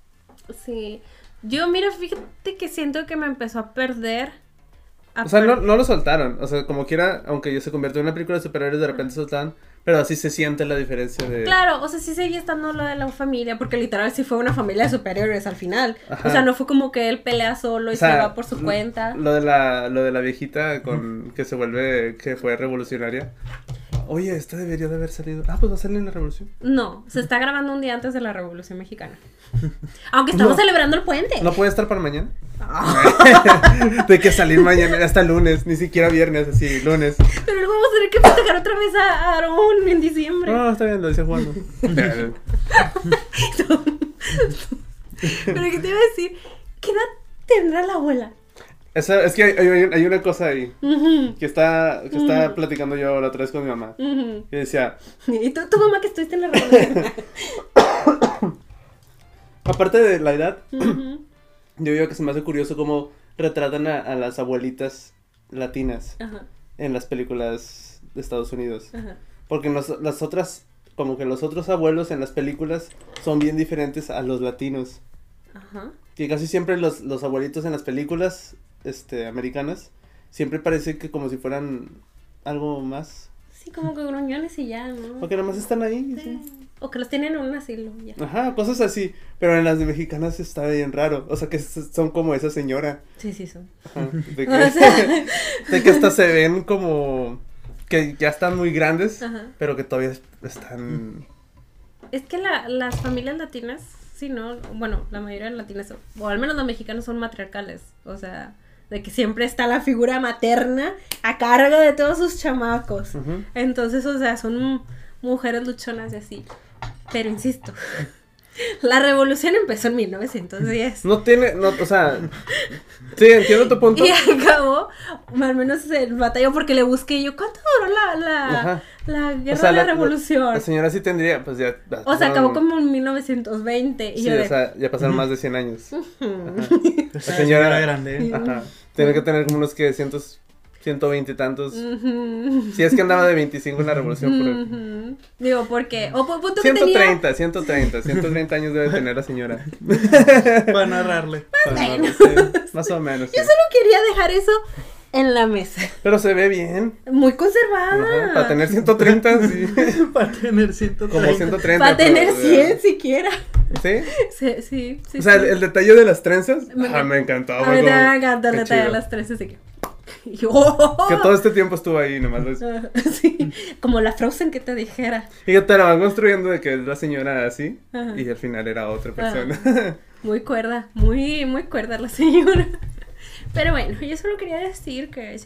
Sí. Yo, mira, fíjate que siento que me empezó a perder. O sea, no lo soltaron, o sea, como quiera, aunque yo se convirtió en una película de superhéroes, de repente soltaban, pero así se siente la diferencia de... Claro, o sea, sí seguía estando lo de la familia, porque literal sí fue una familia de superiores al final. Ajá. O sea, no fue como que él pelea solo y O sea, se va por su cuenta. Lo de la viejita con que se vuelve, que fue revolucionaria. Oye, esta debería de haber salido. Pues va a salir en la revolución. No, se está grabando un día antes de la Revolución Mexicana. Aunque estamos celebrando el puente. ¿No puede estar para mañana? De que salir mañana, hasta lunes, ni siquiera viernes, así, lunes. Pero luego vamos a tener que festejar otra vez a Aarón en diciembre. No, está bien, lo dice Juan. Pero ¿qué te iba a decir? ¿Qué edad tendrá la abuela? Es que hay una cosa ahí que estaba platicando yo la otra vez con mi mamá. Que decía, ¿Y tu mamá que estuviste en la revolución? aparte de la edad, yo digo que se me hace curioso cómo retratan a las abuelitas latinas Ajá, en las películas de Estados Unidos. ajá. Porque las otras, como que los otros abuelos en las películas son bien diferentes a los latinos. Ajá. Que casi siempre los abuelitos en las películas americanas siempre parece que como si fueran algo más. Sí, como que gruñones y ya, ¿no? O que nada más están ahí. Sí. Sí. O que los tienen en un asilo, ya. Ajá, cosas así. Pero en las de mexicanas está bien raro. O sea, que son como esa señora. Sí, sí son. Ajá, de, que, O sea. de que hasta se ven como que ya están muy grandes, Ajá. pero que todavía están... Es que las familias latinas, sí, ¿no? Bueno, la mayoría de latinas, o al menos los mexicanos, son matriarcales. O sea, de que siempre está la figura materna a cargo de todos sus chamacos. Ujú. Entonces, o sea, son mujeres luchonas y así. Pero insisto, la revolución empezó en 1910. No, o sea, sí, entiendo tu punto. Y acabó, al menos el batallón, porque le busqué yo, ¿cuánto duró Ajá. la guerra O sea, de la revolución? La señora sí tendría, pues ya... O sea, acabó como en 1920. Y Sí, yo de... o sea, ya pasaron más de 100 años. Ajá. La Señora señora... grande. Ajá. Tiene que tener como unos que 120 y tantos. Ujú. Si es que andaba de 25 en la revolución. Por... Ujú. Digo, porque... O punto que tenía... 130 años debe tener la señora. Para narrarle. Más o menos. Sí. Yo solo quería dejar eso en la mesa. Pero se ve bien. Muy conservada. Ajá, para tener 130, sí. Para tener 130. Como 130. Para tener pero, 100 siquiera. ¿Sí? Sí. O sea, sí. el detalle de las trenzas, Me me encantó. A mí fue me como, encanta el qué detalle de chido. las 3 así que... Y yo, ¡oh! Que todo este tiempo estuvo ahí, nomás lo... Sí, como la Frozen que te dijera. Y que te la van construyendo de que es la señora así, Ajá. y al final era otra persona. Muy cuerda, muy cuerda la señora. Pero bueno, yo solo quería decir que,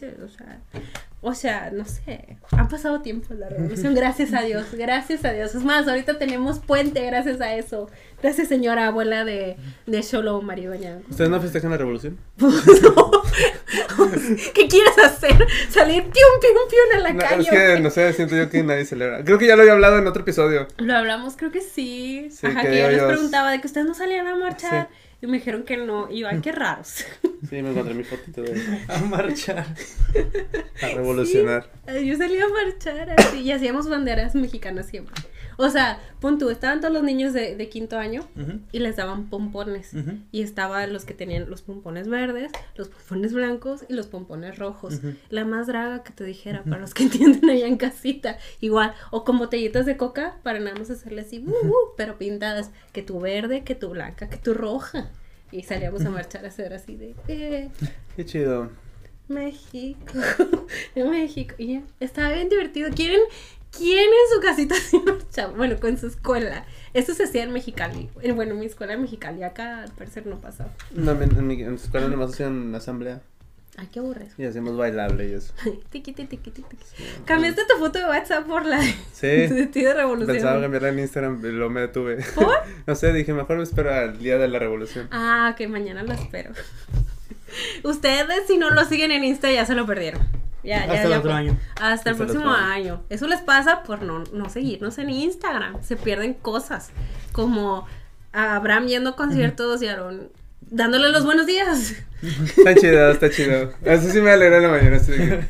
o sea, no sé, ha pasado tiempo en la revolución, gracias a Dios. Es más, ahorita tenemos puente gracias a eso. Gracias, señora abuela de Xolo Maridoña. ¿Ustedes no festejan la revolución? Pues no, ¿Qué quieres hacer? Salir pium en la No, calle. es que, no sé, siento yo que nadie celebra. Creo que ya lo había hablado en otro episodio. Lo hablamos, creo que sí. Sí, Ajá, que que yo les ellos- preguntaba de que ustedes no salían a marchar. Sí. Y me dijeron que no. Y yo, ay, qué raros. Sí, me encontré mi fotito de A marchar. a revolucionar. Yo salía a marchar así y hacíamos banderas mexicanas siempre. O sea, pon tú, estaban todos los niños de quinto año Ujú, y les daban pompones. ujú, Y estaban los que tenían los pompones verdes, los pompones blancos y los pompones rojos. ujú. La más draga que te dijera, para los que entienden allá en casita. Igual, o con botellitas de coca para nada más hacerle así, pero pintadas. Que tu verde, que tu blanca, que tu roja. Y salíamos a marchar a hacer así de, Qué chido. México, México. Y ya, estaba bien divertido. ¿Quién en su casita se marchaba? Bueno, con su escuela. Eso se hacía en Mexicali. Bueno, mi escuela en Mexicali. Acá al parecer no pasaba. No, en mi escuela nomás hacían asamblea Ay, qué aburrido. y hacíamos bailable y eso. Tiqui, tiqui, tiqui, tiqui. Cambiaste tu foto de WhatsApp por la Sí. de ti de revolución. Pensaba cambiarla en Instagram, pero luego me detuve. ¿Por? No sé, dije, mejor me espero al día de la revolución. Ah, ok, mañana lo espero. Ustedes, si no lo siguen en Insta, ya se lo perdieron. Ya, Hasta el otro fue. año. Hasta el Hasta el próximo otro año. año. Eso les pasa por no seguirnos en Instagram. Se pierden cosas. Como a Abraham yendo a conciertos y Aaron dándole los buenos días. Está chido, está chido. Eso sí me alegra en la mañana. Así de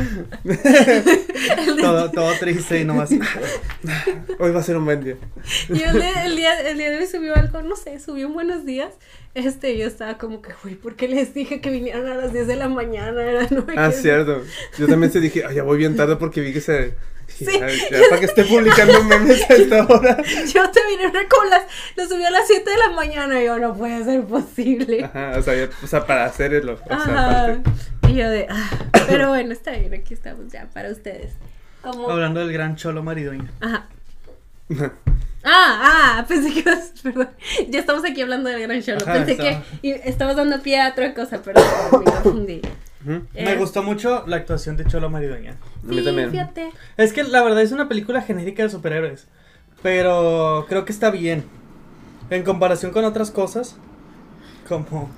que, Todo triste y nomás. hoy va a ser un buen día. Y el día de hoy subió algo, no sé, subió un buenos días. Yo estaba como que, güey, ¿por qué les dije que vinieran a las 10 de la mañana? Era 9. Ah, cierto. Yo también se dije, ay, ya voy bien tarde porque vi que se. Sí. Ya, para que esté publicando memes a esta hora. Yo te vine lo subí a las 7 de la mañana y yo, no puede ser posible. Ajá, o sea, para hacerlo. O sea, Ajá. aparte. Y yo pero bueno, está bien, aquí estamos ya para ustedes. Como... Hablando del gran cholo maridueño. Ajá. Pensé que ibas, perdón. Ya estamos aquí hablando del gran show. Ajá, Pensé estaba. que estabas dando pie a otra cosa, pero me confundí. Ujú. Me gustó mucho la actuación de Cholo Maridueña. A mí también. Fíjate. Es que la verdad es una película genérica de superhéroes. Pero creo que está bien. En comparación con otras cosas. Como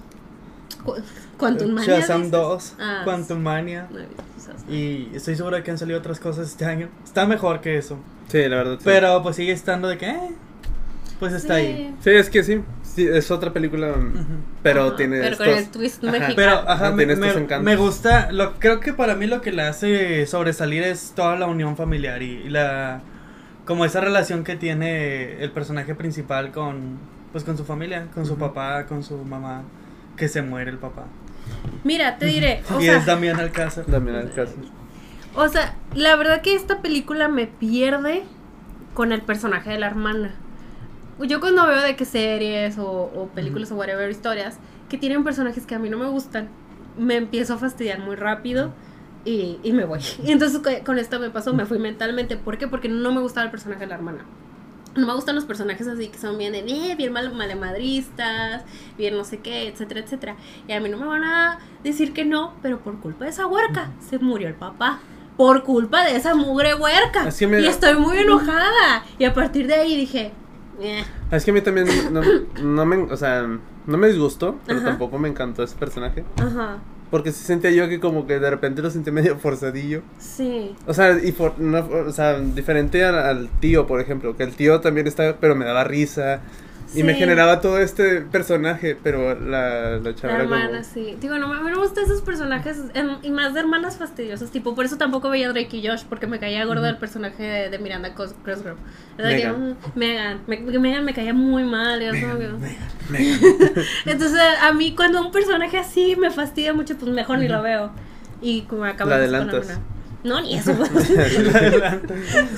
Quantum Mania. Shazam dices? 2, Ah, Quantum Mania. no he visto esas. Y estoy seguro de que han salido otras cosas este año. Está mejor que eso. Sí, la verdad. Sí. Pero pues sigue estando de que pues está Sí. ahí. Sí, es que sí. Sí, es otra película. Pero Ajá, tiene pero estos. con el twist Ajá. mexicano. Pero ajá, No, tiene estos encantos. me gusta, creo que para mí lo que le hace sobresalir es toda la unión familiar y la como esa relación que tiene el personaje principal con su familia, con su papá, con su mamá, que se muere el papá. Mira, te diré. O Y sea, es Damián Alcázar. También al caso. O sea, la verdad que esta película me pierde con el personaje de la hermana. Yo cuando veo de que series o películas o whatever, historias que tienen personajes que a mí no me gustan, me empiezo a fastidiar muy rápido y me voy. Y entonces con esto me pasó, me fui mentalmente. ¿Por qué? Porque no me gustaba el personaje de la hermana. No me gustan los personajes así que son bien de bien malemadristas, bien no sé qué, etcétera, etcétera. Y a mí no me van a decir que no, pero por culpa de esa huerca se murió el papá. Por culpa de esa mugre huerca. Así me- Y estoy muy enojada. Y a partir de ahí dije, Es que a mí también no me, o sea, no me disgustó, pero Ajá. tampoco me encantó ese personaje. ajá, Porque sí sentía yo que como que de repente lo sentí medio forzadillo. sí. O sea, o sea, diferente al tío, por ejemplo, que el tío también estaba, pero me daba risa. Y me Sí. generaba todo este personaje, pero la chava La era como... hermana, sí. Digo, no, a mí me gustan esos personajes y más de hermanas fastidiosas. Tipo, por eso tampoco veía a Drake y Josh, porque me caía gordo el personaje de Miranda Cosgrove. Megan. Megan me caía muy mal. Era como que- Entonces, a mí cuando un personaje así me fastidia mucho, pues mejor ni lo veo. Y como acaba La con la adelantas. hermana. No, ni eso. Adelante.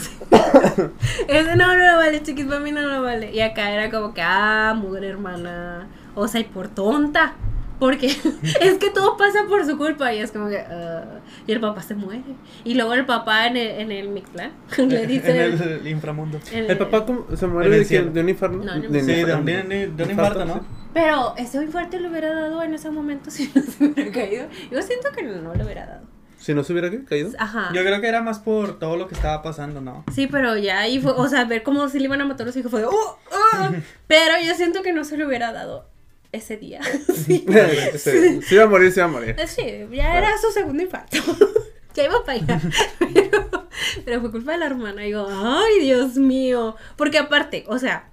Ese no lo vale, chiquis, para mí no lo vale. Y acá era como que, mugre hermana. O sea, y por tonta. Porque es que todo pasa por su culpa. Y es como que, y el papá se muere. Y luego el papá en el Mictlán le dice. En el inframundo. ¿El papá cómo, se En muere el de, cielo. de un infarto? No, no. Sí, de un infarto, ¿no? Pero ese infarto le hubiera dado en ese momento si no se hubiera caído. Yo siento que no le hubiera dado. Si no se hubiera ¿qué? Caído. Ajá. Yo creo que era más por todo lo que estaba pasando, ¿no? Sí, pero ya ahí fue, o sea, ver cómo se le iban a matar a los hijos fue de, pero yo siento que no se le hubiera dado. ese día. Sí. Sí iba a morir, sí iba a morir. Sí, ya era su segundo infarto. Ya iba para allá. Pero fue culpa de la hermana. Y digo, ay, Dios mío. Porque aparte, o sea,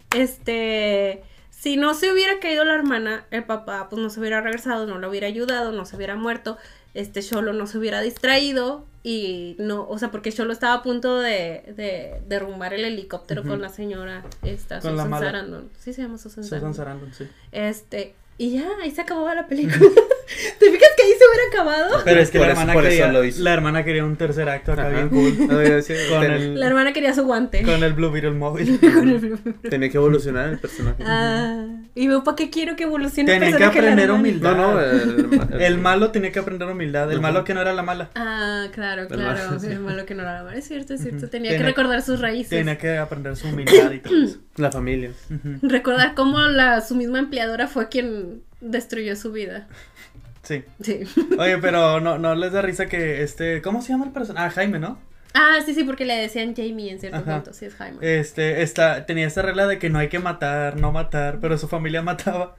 si no se hubiera caído la hermana, el papá pues no se hubiera regresado, no lo hubiera ayudado, no se hubiera muerto. Xolo no se hubiera distraído y no, o sea, porque Xolo estaba a punto de derrumbar el helicóptero con la señora con la Susan mala. Sarandon. Sí se llama Susan Susan Sarandon. Sarandon, sí. Y ya, ahí se acababa la película. ¿Te fijas que ahí se hubiera acabado? Pero es que Por la eso- hermana por eso quería, lo hizo. la hermana quería un tercer acto acá Ajá. bien cool. No, iba a decir, Con el- La hermana quería su guante. Con el Blue Beetle móvil. Con el Blue. Tenía que evolucionar el personaje. Y veo para qué quiero que evolucione el Tenía que personaje de la aprender hermana. humildad. No, El malo tenía que aprender humildad. El malo que no era la mala. Claro, malo. el malo que no era malo. Es cierto, es cierto. Ujú. Tenía que Tenía- recordar sus raíces. Tenía que aprender su humildad y todo eso. La familia. Ujú. Recordar cómo su misma empleadora fue quien destruyó su vida. Sí. Sí. Oye, pero no les da risa que ¿cómo se llama el personaje? Ah, Jaime, ¿no? Sí, porque le decían Jamie en cierto Ajá. punto. Sí, es Jaime. Tenía esta regla de que no hay que matar, no matar, pero su familia mataba.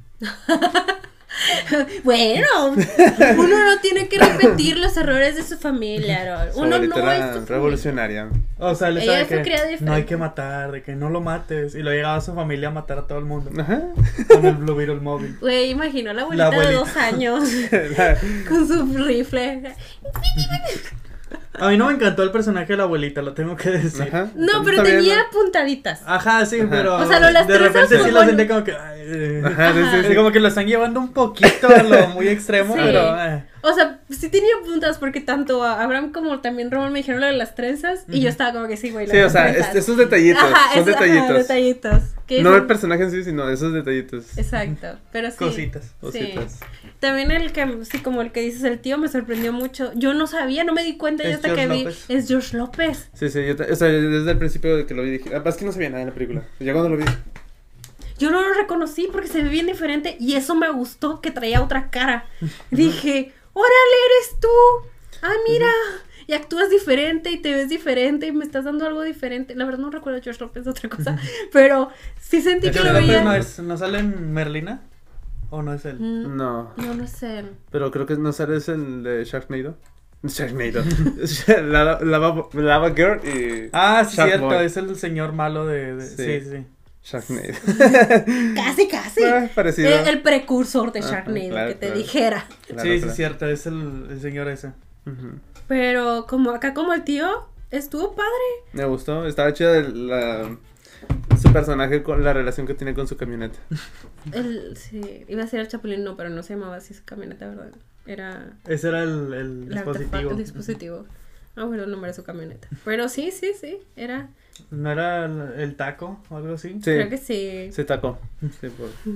Bueno, uno no tiene que repetir los errores de su familia, Arol. Su Uno abuelita no era es tu revolucionaria. O sea, le Ella sabe fue criada que diferente. no hay que matar, de que no lo mates. Y lo llegaba su familia a matar a todo el mundo. Ajá. Con el Blue Beetle móvil. Güey, imagino a la La abuelita de abuelita. 2 años con su rifle. A mí no me encantó el personaje de la abuelita, lo tengo que decir. Ajá. No, pero Está bien, tenía ¿no? puntaditas. Ajá, sí, Ajá. pero O sea, lo de lastroso repente fue sí lo bueno. sentí como que Ajá, sí, sí, es sí. como que lo están llevando un poquito a lo muy extremo, Sí. pero O sea, sí tenía puntas porque tanto Abraham como también Román me dijeron lo de las trenzas y yo estaba como que sí, güey. Sí, las o sea, trenzas. esos detallitos. Son detallitos. detallitos. Que No son- el personaje en sí, sino esos detallitos. Exacto, pero sí. cositas. Cositas. Sí. También el que, sí, como el que dices, el tío me sorprendió mucho. Yo no sabía, no me di cuenta ya Es hasta que George vi. López. Es George López. Sí, sí, o sea, desde el principio de que lo vi dije, es que no sabía nada en la película. Ya cuando lo vi, Yo no lo reconocí porque se ve bien diferente y eso me gustó, que traía otra cara. Dije, órale, eres tú. Ay, mira. Y actúas diferente y te ves diferente y me estás dando algo diferente. La verdad no recuerdo a George López de otra cosa, pero sí sentí que ¿George lo López veía. no sale en Merlina? ¿O no es él? no. No sé. Pero creo que no sabes el de Sharknado. Sharknado. Lava Girl y. Ah, sí, Shark cierto, Boy. es el señor malo de... Sí. Sí. Sharknado. Casi. Parecido. El precursor de Ajá, Sharknado, claro, que te claro. dijera. Claro, Sí, claro. cierto, es el señor ese. Ujú. Pero como acá como el tío, estuvo padre. Me gustó, estaba chida su personaje con la relación que tiene con su camioneta. Sí, iba a ser el Chapulín, no, pero no se llamaba así su camioneta, ¿verdad? Era Ese era el el dispositivo. artefacto, el dispositivo. Ah, bueno, el nombre de su camioneta. Pero sí, era. ¿No era el taco o algo así? Sí, Creo que sí. se tacó. Sí,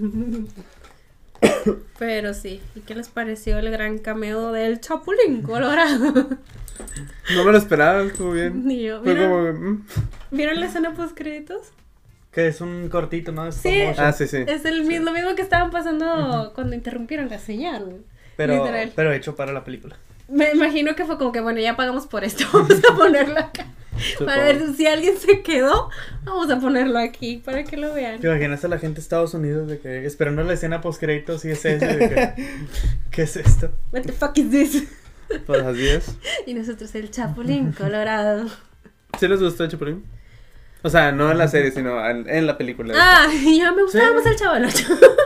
Pero sí. ¿Y qué les pareció el gran cameo del Chapulín Colorado? No me lo esperaba, estuvo bien. Ni yo. Fue como ¿Vieron, que, ¿vieron la escena post créditos? Que es un cortito, ¿no? Es Sí. stop motion. Ah, sí, sí. Es lo mismo que estaban pasando cuando interrumpieron la señal. pero, literal. pero hecho para la película. Me imagino que fue como que, bueno, ya pagamos por esto, vamos a ponerlo acá. Para ver si alguien se quedó, vamos a ponerlo aquí, para que lo vean. ¿Te imaginas a la gente de Estados Unidos de que esperando la escena post créditos y es eso de que ¿qué es esto? What the fuck is this? Pues así es. Y nosotros el Chapulín Colorado. ¿Sí les gustó el Chapulín? O sea, no en la serie, sino en la película. Ya me gustaba Sí. más el Chavalocho.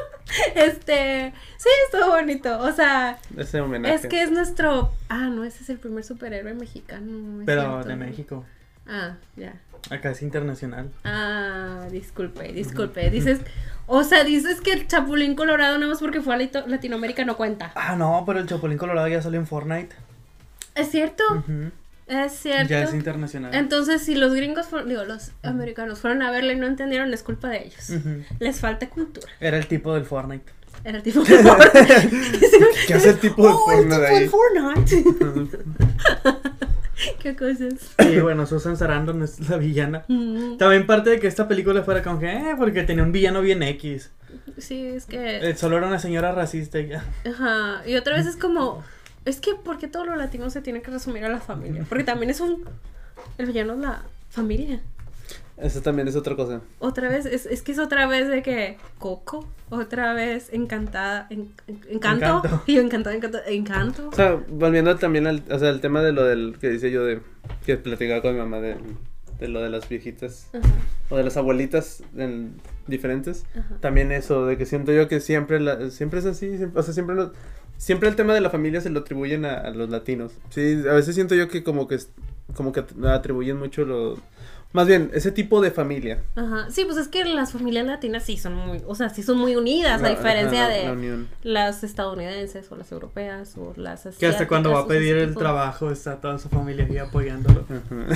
Sí, estuvo bonito. O sea, Ese homenaje. es que es nuestro. No, ese es el primer superhéroe mexicano. no es Pero cierto. de México. Ya. Acá es internacional. Disculpe. Dices que el Chapulín Colorado nada más porque fue a Latinoamérica no cuenta. Ah, no, pero el Chapulín Colorado ya salió en Fortnite. ¿Es cierto? Ujú. Es cierto. Ya es internacional. Entonces, si los gringos los americanos fueron a verla y no entendieron, es culpa de ellos. Ujú. Les falta cultura. Era el tipo del Fortnite. Era el tipo de ¿Qué hace el tipo de porno de ahí? Fortnite. Qué cosas. Y bueno, Susan Sarandon es la villana. Mm, También parte de que esta película fuera como que, porque tenía un villano bien X. Sí, es que. Solo era una señora racista y ya. Ajá. Y otra vez es como. Es que, ¿por qué todo lo latino se tiene que resumir a la familia? Porque también el villano es la familia. Eso también es otra cosa. Otra vez, es que es otra vez de que Coco, otra vez Encantada, Encanto. Y yo Encanto. O sea, volviendo también al tema de lo del que dice yo de que platicaba con mi mamá de lo de las viejitas. Ajá. O de las abuelitas diferentes. Ajá. También eso, de que siento yo que siempre es así, o sea, siempre el tema de la familia se lo atribuyen a los latinos. Sí, a veces siento yo que como que atribuyen mucho más bien, ese tipo de familia. Ajá, sí, pues es que las familias latinas sí son muy unidas, a diferencia de las estadounidenses o las europeas o las asiáticas. Que hasta cuando va a pedir el trabajo está toda su familia ahí apoyándolo.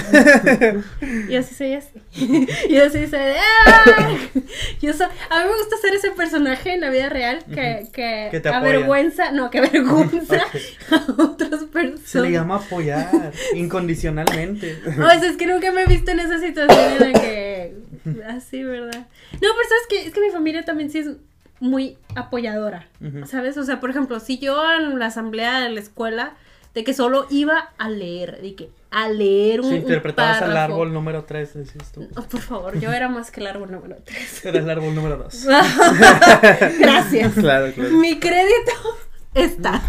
Y así soy así. Y así soy de ¡ah! A mí me gusta ser ese personaje en la vida real que te avergüenza, que avergüenza a otras personas. Se le llama apoyar incondicionalmente. O sea, es que nunca me he visto en esa situación en la que así, ¿verdad? No, pero sabes que es que mi familia también sí es muy apoyadora, ¿sabes? O sea, por ejemplo, si yo en la asamblea de la escuela de que solo iba a leer, de que a leer un interpretabas párrafo. al árbol número 3, decís tú. Oh, por favor, yo era más que el árbol número 3. Era el árbol número 2. Gracias. Claro. Mi crédito está.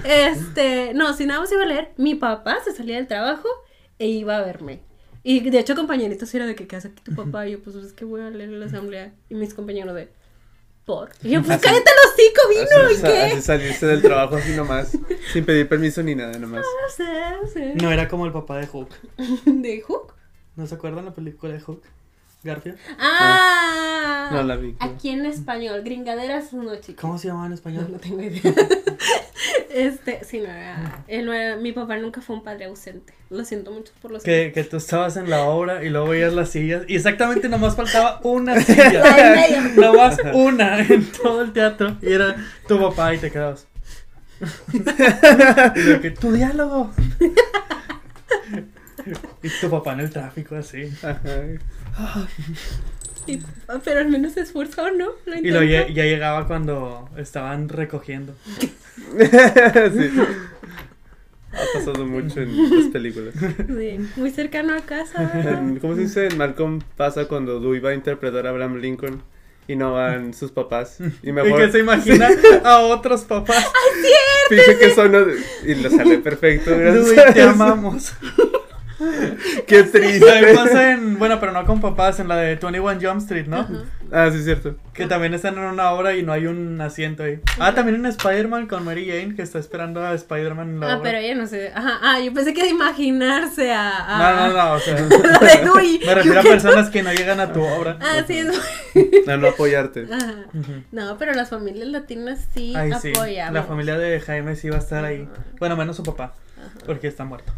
No, si nada más iba a leer, mi papá se salía del trabajo e iba a verme. Y de hecho, compañeritos era de que, ¿qué hace aquí tu papá? Y yo, pues es que voy a leer en la asamblea. Y mis compañeros de, ¿por? Y yo, pues cállate el hocico, vino, ¿y qué? Así salirse del trabajo así nomás, sin pedir permiso ni nada, nomás. No sé. No era como el papá de Hook. ¿De Hook? ¿No se acuerdan la película de Hook? Garfield. ¡Ah! No la vi. Aquí en español, Gringaderas no, chicos. ¿Cómo se llamaba en español? No tengo idea. Sí, no era, él no era, mi papá nunca fue un padre ausente. Lo siento mucho por los que tú estabas en la obra y luego veías las sillas y exactamente nomás faltaba una silla. Nomás una en todo el teatro y era tu papá y te quedabas. Y lo que, tu diálogo. Y tu papá en el tráfico así. Pero al menos se esforzó, ¿no? Y luego ya llegaba cuando estaban recogiendo. Sí. Ha pasado mucho en las películas. Sí, muy cercano a casa, ¿verdad? ¿Cómo se dice? En Malcolm pasa cuando Dewey va a interpretar a Abraham Lincoln y no van sus papás. Y que se imagina a otros papás. Dice que son y lo sale perfecto. Dewey, te amamos. Qué triste. También pasa bueno, pero no con papás, en la de 21 Jump Street, ¿no? Ajá. Ah, sí, es cierto. Que también están en una obra y no hay un asiento ahí. También en Spider-Man con Mary Jane, que está esperando a Spider-Man en la obra. Pero ella no sé. Ajá, yo pensé que de imaginarse a... No, o sea. Lo de Dewey. Me refiero a personas que no llegan a tu obra. Sí, es... No apoyarte. Ajá. No, pero las familias latinas sí Sí. apoyamos. La familia de Jaime sí va a estar ahí. Bueno, menos su papá, porque está muerto.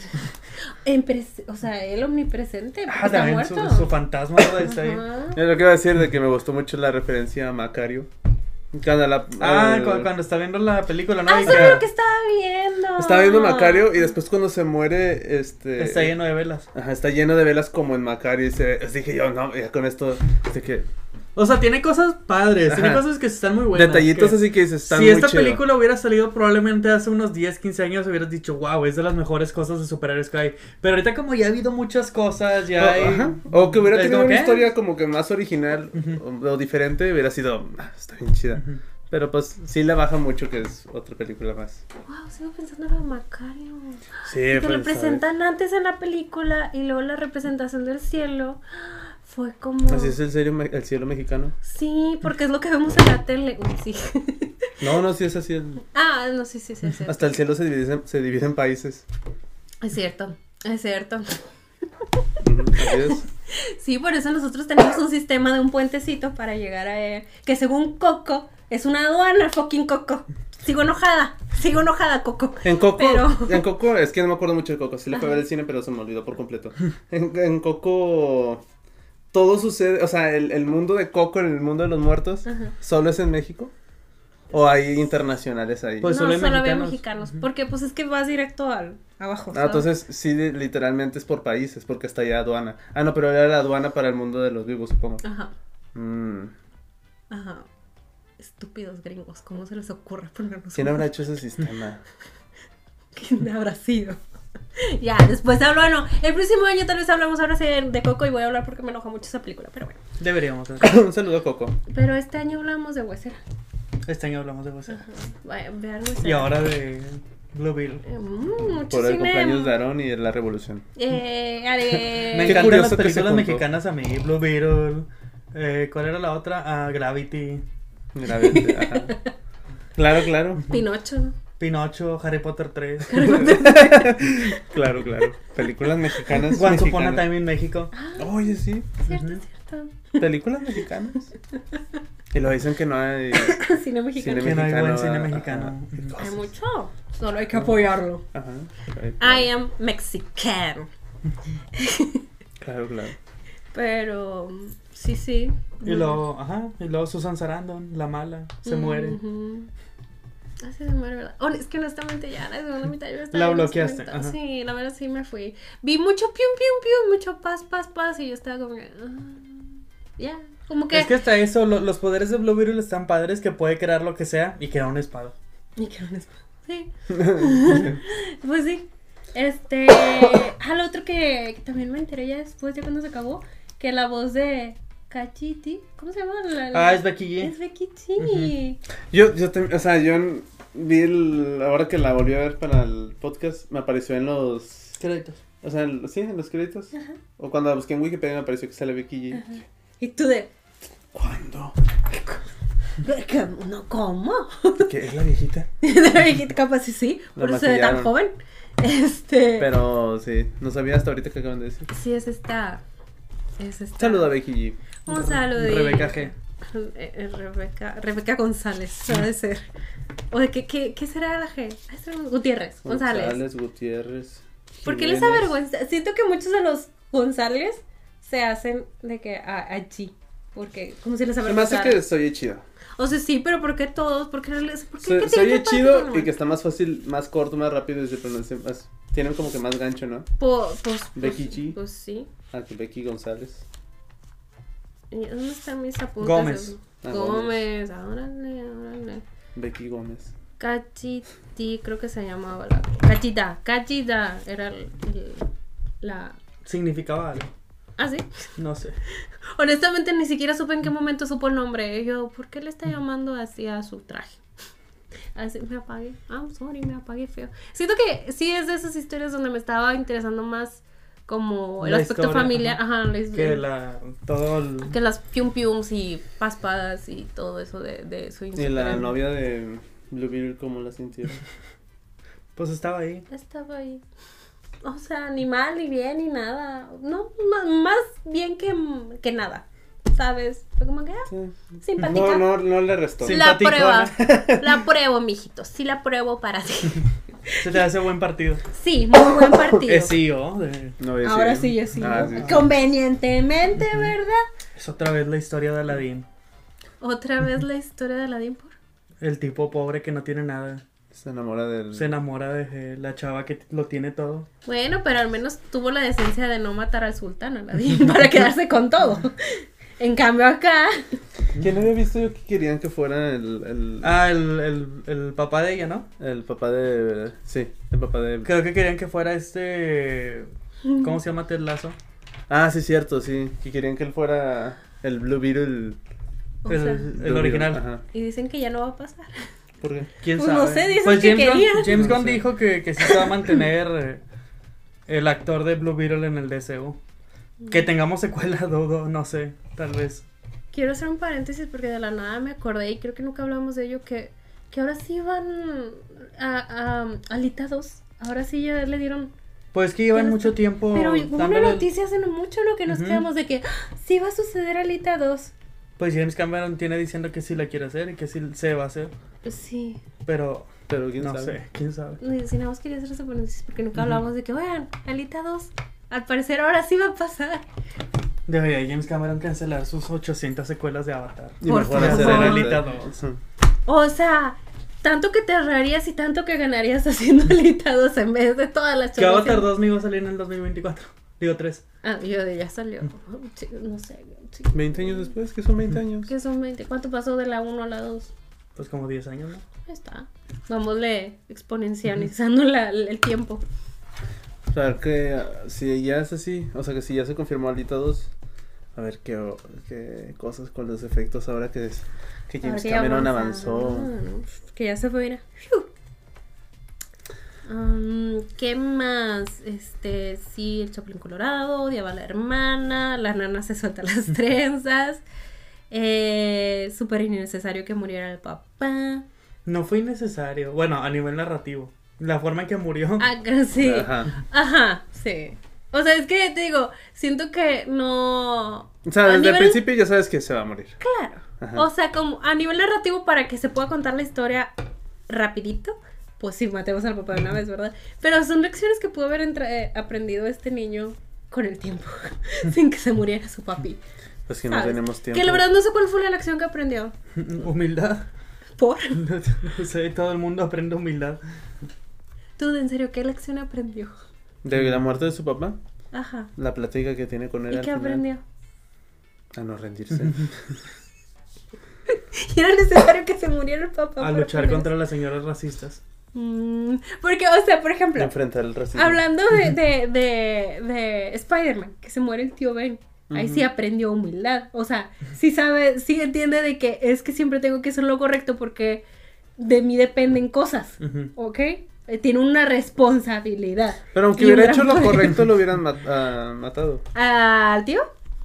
O sea, él omnipresente, porque está también muerto. su fantasma está ahí. Es lo que iba a decir de que me gustó mucho la referencia a Macario. Cuando está viendo la película, ¿no? Eso es lo que estaba viendo. Estaba viendo Macario y después cuando se muere, está lleno de velas. Ajá, está lleno de velas como en Macario. Dije yo, no, ya con esto, que... O sea, tiene cosas padres, tiene Ajá. cosas que están muy buenas. Detallitos así que dices, están si muy esta chido. película hubiera salido probablemente hace unos 10, 15 años, hubieras dicho, wow, es de las mejores cosas de superhéroes que hay. Pero ahorita como ya ha habido muchas cosas, ya hay... Ajá. O que hubiera es tenido como una que, historia como que más original o diferente, hubiera sido, está bien chida. Pero pues sí le baja mucho que es otra película más. Wow, sigo pensando en la Macario. Sí, Que pues, lo presentan antes en la película y luego la representación del cielo fue como... Así es el cielo mexicano. Sí, porque es lo que vemos en la tele. Uy, sí. No, sí es así. No, sí, es cierto. Hasta el cielo se divide en países. Es cierto. Así es. Sí, por eso nosotros tenemos un sistema de un puentecito para llegar a... que según Coco, es una aduana, fucking Coco. Sigo enojada, Coco. En Coco, es que no me acuerdo mucho de Coco. Sí le fue a ver el cine, pero se me olvidó por completo. En Coco... Todo sucede, o sea, el mundo de Coco, el mundo de los muertos, ¿solo es en México? ¿O hay internacionales ahí? Pues no, solo había mexicanos, porque pues es que vas directo abajo. Entonces sí, literalmente es por países, porque está allá aduana. No, pero era la aduana para el mundo de los vivos, supongo. Ajá. Ajá. Estúpidos gringos, ¿cómo se les ocurre ponernos? ¿Quién habrá hecho ese sistema? ¿Quién habrá sido? Ya, después hablo, bueno, el próximo año tal vez hablamos ahora sí de Coco y voy a hablar porque me enoja mucho esa película, pero bueno. Deberíamos. Un saludo a Coco. Pero este año hablamos de Huesera. Este año hablamos de vos. Vean Huesera. Y ahora de Blue Beetle. Mucho Por el cine. cumpleaños de Aaron y de la revolución. Me Haré... encantan curioso las que se películas juntó. mexicanas a mí. Blue Beetle. ¿Cuál era la otra? Gravity. Gravity, ajá. Claro. Pinocho. Pinocho, Harry Potter 3. Claro. Películas mexicanas. Once Upon a mexicanas. Time in México. Oye, sí. Cierto. Películas mexicanas. Y lo dicen que no hay Cine mexicano. Que no hay buen cine ajá, mexicano. qué Hay cosas. mucho. Solo hay que apoyarlo. Ajá. I am Mexican. Claro. Pero sí. Y luego Susan Sarandon, la mala, se muere. Así se muere, ¿verdad? Es que honestamente ya la segunda mitad yo estaba La bien bloqueaste, desconectada. ajá. Sí, la verdad sí me fui. Vi mucho pium, mucho paz y yo estaba como que... ya, como que... Es que hasta eso, los poderes de Blue Beetle están padres, que puede crear lo que sea y crear una espada. Y que no es- Sí. Pues sí. Lo otro que también me enteré ya después, ya cuando se acabó, que la voz de Cachiti, ¿cómo se llama? Es Becky G. Es Becky G. Yo vi ahora que la volví a ver para el podcast, me apareció en los, Créditos. o sea, en los créditos. O cuando la busqué en Wikipedia me apareció que sale Becky G. Y tú de... ¿Cuándo? No, ¿cómo? ¿Qué es la viejita? Capaz sí, La por eso se ve tan maquillaron. joven. Pero sí, no sabía hasta ahorita que acaban de decir. Sí, es esta. Saluda a Becky G. Un saludo. Rebeca G. Rebeca González, debe ser. O de ¿qué será la G? Gutiérrez, González. Gutiérrez. ¿Por qué les Jiménez. avergüenza? Siento que muchos de los González se hacen de que allí. Porque, como si les Se me avergonzara. hace que soy chido. O sea, sí, pero ¿por qué todos? ¿Por qué ¿qué Soy tiene que chido pasar? y que está más fácil, más corto, más rápido y se pronuncia más. Tienen como que más gancho, ¿no? Becky G. Pues sí. Ah, que Becky González. ¿Y ¿Dónde están mis apuntes? Gómez. Gómez. Órale. Becky Gómez. Cachiti, creo que se llamaba la... Cachita era la... Significaba algo. Ah, sí. No sé. Honestamente ni siquiera supe en qué momento supo el nombre. Yo, ¿por qué le está llamando así a su traje? Así me apagué. Sorry, me apagué feo. Siento que sí es de esas historias donde me estaba interesando más como el La aspecto historia, familiar. Ajá, Que que las piums y paspadas y todo eso de su Y Instagram. la novia de Blue Beetle, ¿cómo la sintieron? Pues estaba ahí. Estaba ahí. O sea, ni mal, ni bien, ni nada. No, más bien que nada. ¿Sabes? Fue como que, Sí. simpática. No le restó. Sí. La simpaticona. prueba. La pruebo, mijito. Sí la pruebo para ti. Se te hace buen partido. Sí, muy buen partido. Es CEO. No, yo Ahora sí, yo sí. Ah, sí. Convenientemente, ¿verdad? Es otra vez la historia de Aladdin. Otra vez la historia de Aladdin por... El tipo pobre que no tiene nada. Se enamora del... Se enamora de la chava que lo tiene todo. Bueno, pero al menos tuvo la decencia de no matar al sultán Aladdin para quedarse con todo. En cambio acá... ¿Quién había visto yo que querían que fuera el Papá de ella, ¿no? el papá de... Sí, el papá de... Creo que querían que fuera ¿cómo se llama Ted Lasso? Ah, sí, cierto, sí. Que querían que él fuera el Blue Beetle. O sea, El Blue original. Beetle, ajá. y dicen que ya no va a pasar. ¿Por qué? ¿Quién Pues sabe? no sé, dicen Pues que James querían. Gunn No sé. dijo que sí se va a mantener el actor de Blue Beetle en el DCU. Que tengamos secuela, dudo, no sé, tal vez. Quiero hacer un paréntesis porque de la nada me acordé y creo que nunca hablamos de ello, que ahora sí van a Alita 2. Ahora sí ya le dieron... Pues que llevan Pero- mucho tiempo Pero hubo una dándole- noticia hace no mucho lo que nos quedamos de que sí va a suceder Alita 2. Pues James Cameron tiene diciendo que sí la quiere hacer y que sí se va a hacer. Sí. Pero Pero quién no sabe. sé, quién sabe. Si nada más quería hacer ese paréntesis porque nunca hablamos de que, oigan, Alita 2. Al parecer ahora sí va a pasar. Debería James Cameron cancelar sus 800 secuelas de Avatar. Y Por mejor favor. hacer Hacer el- Alita 2. O sea, tanto que te ahorrarías y tanto que ganarías haciendo Alita 2 en vez de todas las Que Avatar chorrocientas- 2 me iba a salir en el 2024. Digo 3. yo de ya salió. Sí, no sé. Sí. 20 años después, que son 20 años. ¿Qué son 20? ¿Cuánto pasó de la 1 a la 2? Pues como 10 años, ¿no? Ahí está. Vámosle exponencializando el tiempo. O sea, que si ya es así, o sea, que si ya se confirmó Alita 2, a ver qué cosas con los efectos ahora que James Cameron avanzó. Que ya se fue, mira. ¿Qué más? Sí, el Chapulín Colorado, odiaba a la hermana, la nana se suelta las trenzas, súper innecesario que muriera el papá. No fue innecesario, bueno, a nivel narrativo, la forma en que murió. Sí, Ajá, sí. O sea, es que te digo, siento que no... O sea, desde el principio ya sabes que se va a morir. Claro. Ajá. O sea, como a nivel narrativo para que se pueda contar la historia rapidito, pues sí, matemos al papá de una vez, ¿verdad? Pero son lecciones que pudo haber aprendido este niño con el tiempo, sin que se muriera su papi. Pues que no tenemos tiempo. Que la verdad no sé cuál fue la lección que aprendió. Humildad. ¿Por? No sé, todo el mundo aprende humildad. Tú, en serio, ¿qué lección aprendió? De la muerte de su papá. Ajá. La plática que tiene con él. ¿Y qué aprendió? A no rendirse. Y era necesario que se muriera el papá. A luchar contra las señoras racistas. Porque, o sea, por ejemplo, enfrentar el racismo. Hablando de Spider-Man, que se muere el tío Ben. Ahí sí aprendió humildad. O sea, sí sabe, sí entiende de que es que siempre tengo que hacer lo correcto porque de mí dependen cosas. ¿Ok? Tiene una responsabilidad. Pero aunque hubiera hecho lo correcto, lo hubieran matado. ¿Al tío?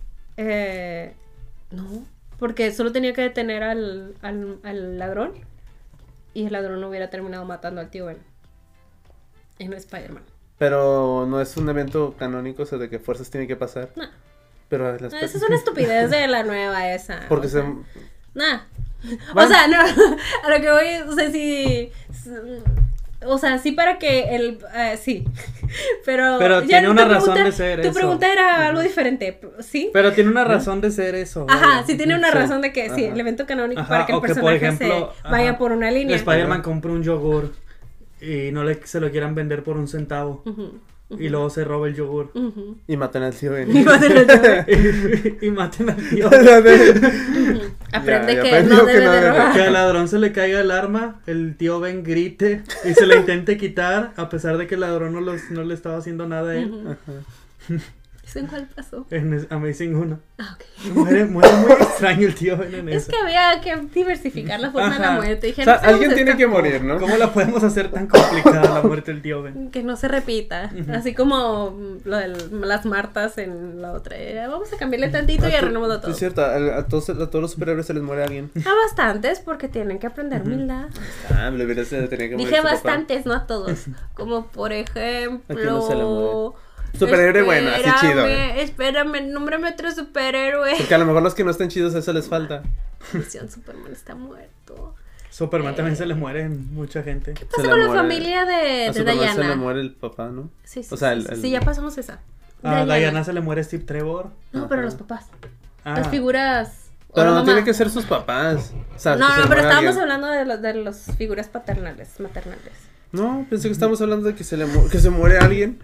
No. Porque solo tenía que detener al ladrón. Y el ladrón no hubiera terminado matando al tío Ben. Y no Spider-Man. Pero no es un evento canónico, o sea, de que fuerzas tienen que pasar. No. Pero esa es una estupidez de la nueva esa. Porque Nah. O sea, no. A lo que voy, o sea, sí. O sea, sí para que sí. Pero ya tiene una razón de ser eso. Tu pregunta era algo diferente, ¿sí? Pero tiene una razón de ser eso. Ajá, sí tiene una razón de que sí, el evento canónico para que el personaje por ejemplo, vaya por una línea. Spider-Man compra un yogur y no se lo quieran vender por 1 centavo. Y luego se roba el yogur. Y matan al tío Ben. Y maten al tío Ben. Aprende que no debe de robar. Que al ladrón se le caiga el arma, el tío Ben grite y se la intente quitar, a pesar de que el ladrón no le estaba haciendo nada a él. ¿Eso en cuál pasó? En Amazing 1. Ah, ok. Muere muy extraño el tío Ben en eso. Es que había que diversificar la forma de la muerte. Dije, o sea, alguien tiene que morir, ¿no? ¿Cómo la podemos hacer tan complicada la muerte del tío Ben? Que no se repita. Así como lo de las Martas en la otra. Vamos a cambiarle tantito y arreglémoslo todo. Es cierto, a todos los superhéroes se les muere alguien. A bastantes, porque tienen que aprender humildad. Le hubieras tenía que morir. Dije bastantes, no a todos. Como por ejemplo. Aquí no se le muere. Superhéroe bueno, así chido. Espérame, nómbrame otro superhéroe. Porque a lo mejor los que no estén chidos, eso les falta. Superman está muerto. Superman también se le muere mucha gente. ¿Qué pasa con la familia de Diana? Se le muere el papá, ¿no? Sí, o sea, sí, ya pasamos esa. A Diana se le muere Steve Trevor. No, pero los papás. Las figuras. Pero no tiene que ser sus papás. O sea, no, pero estábamos hablando de las figuras maternales. No, pensé que estábamos hablando de que se muere alguien.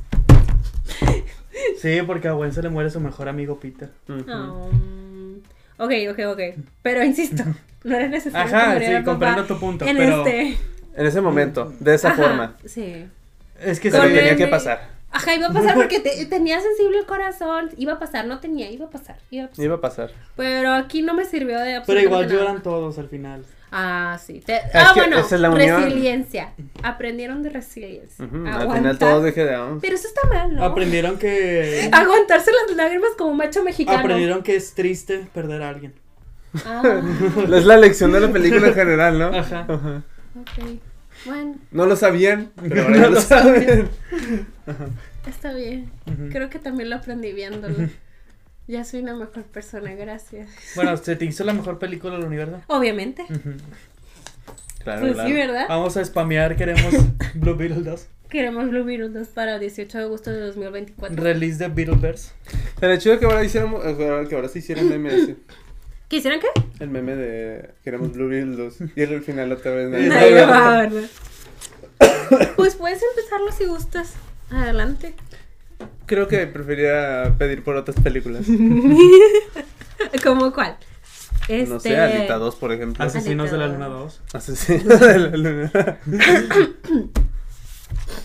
Sí, porque a Gwen se le muere su mejor amigo Peter. Ok. Pero insisto, no era necesario. Ajá, sí, comprendo tu punto. Pero en ese momento, de esa forma. Sí. Es que tenía que pasar. Ajá, iba a pasar porque tenía sensible el corazón. Iba a pasar, no tenía, iba a pasar. Pero aquí no me sirvió de absolutamente Pero igual nada. lloran todos al final. Ah, sí. Bueno, esa es la unión. Resiliencia. Aprendieron de resiliencia. Al final todo dejé de Pero eso está mal, ¿no? Aprendieron que... Aguantarse las lágrimas como macho mexicano. Aprendieron que es triste perder a alguien. Es la lección de la película en general, ¿no? Ajá. Ok. Bueno. No lo sabían, pero ahora ya lo saben. Está bien. Creo que también lo aprendí viéndolo. Ya soy una mejor persona, gracias. Bueno, ¿se te hizo la mejor película del universo? Obviamente. Claro, pues sí, ¿verdad? Vamos a spamear, queremos Blue Beetle 2. Queremos Blue Beetle 2 para 18 de agosto de 2024. Release de Beetleverse. Pero chido que ahora se hiciera el meme ese. ¿Qué hicieron qué? El meme de queremos Blue Beetle 2. Y al final otra vez nadie va a ver. Pues puedes empezarlo si gustas. Adelante. Creo que preferiría pedir por otras películas. ¿Cómo cuál? No sé, Alita 2, por ejemplo. Asesinos de la Luna 2. Asesinos de la Luna.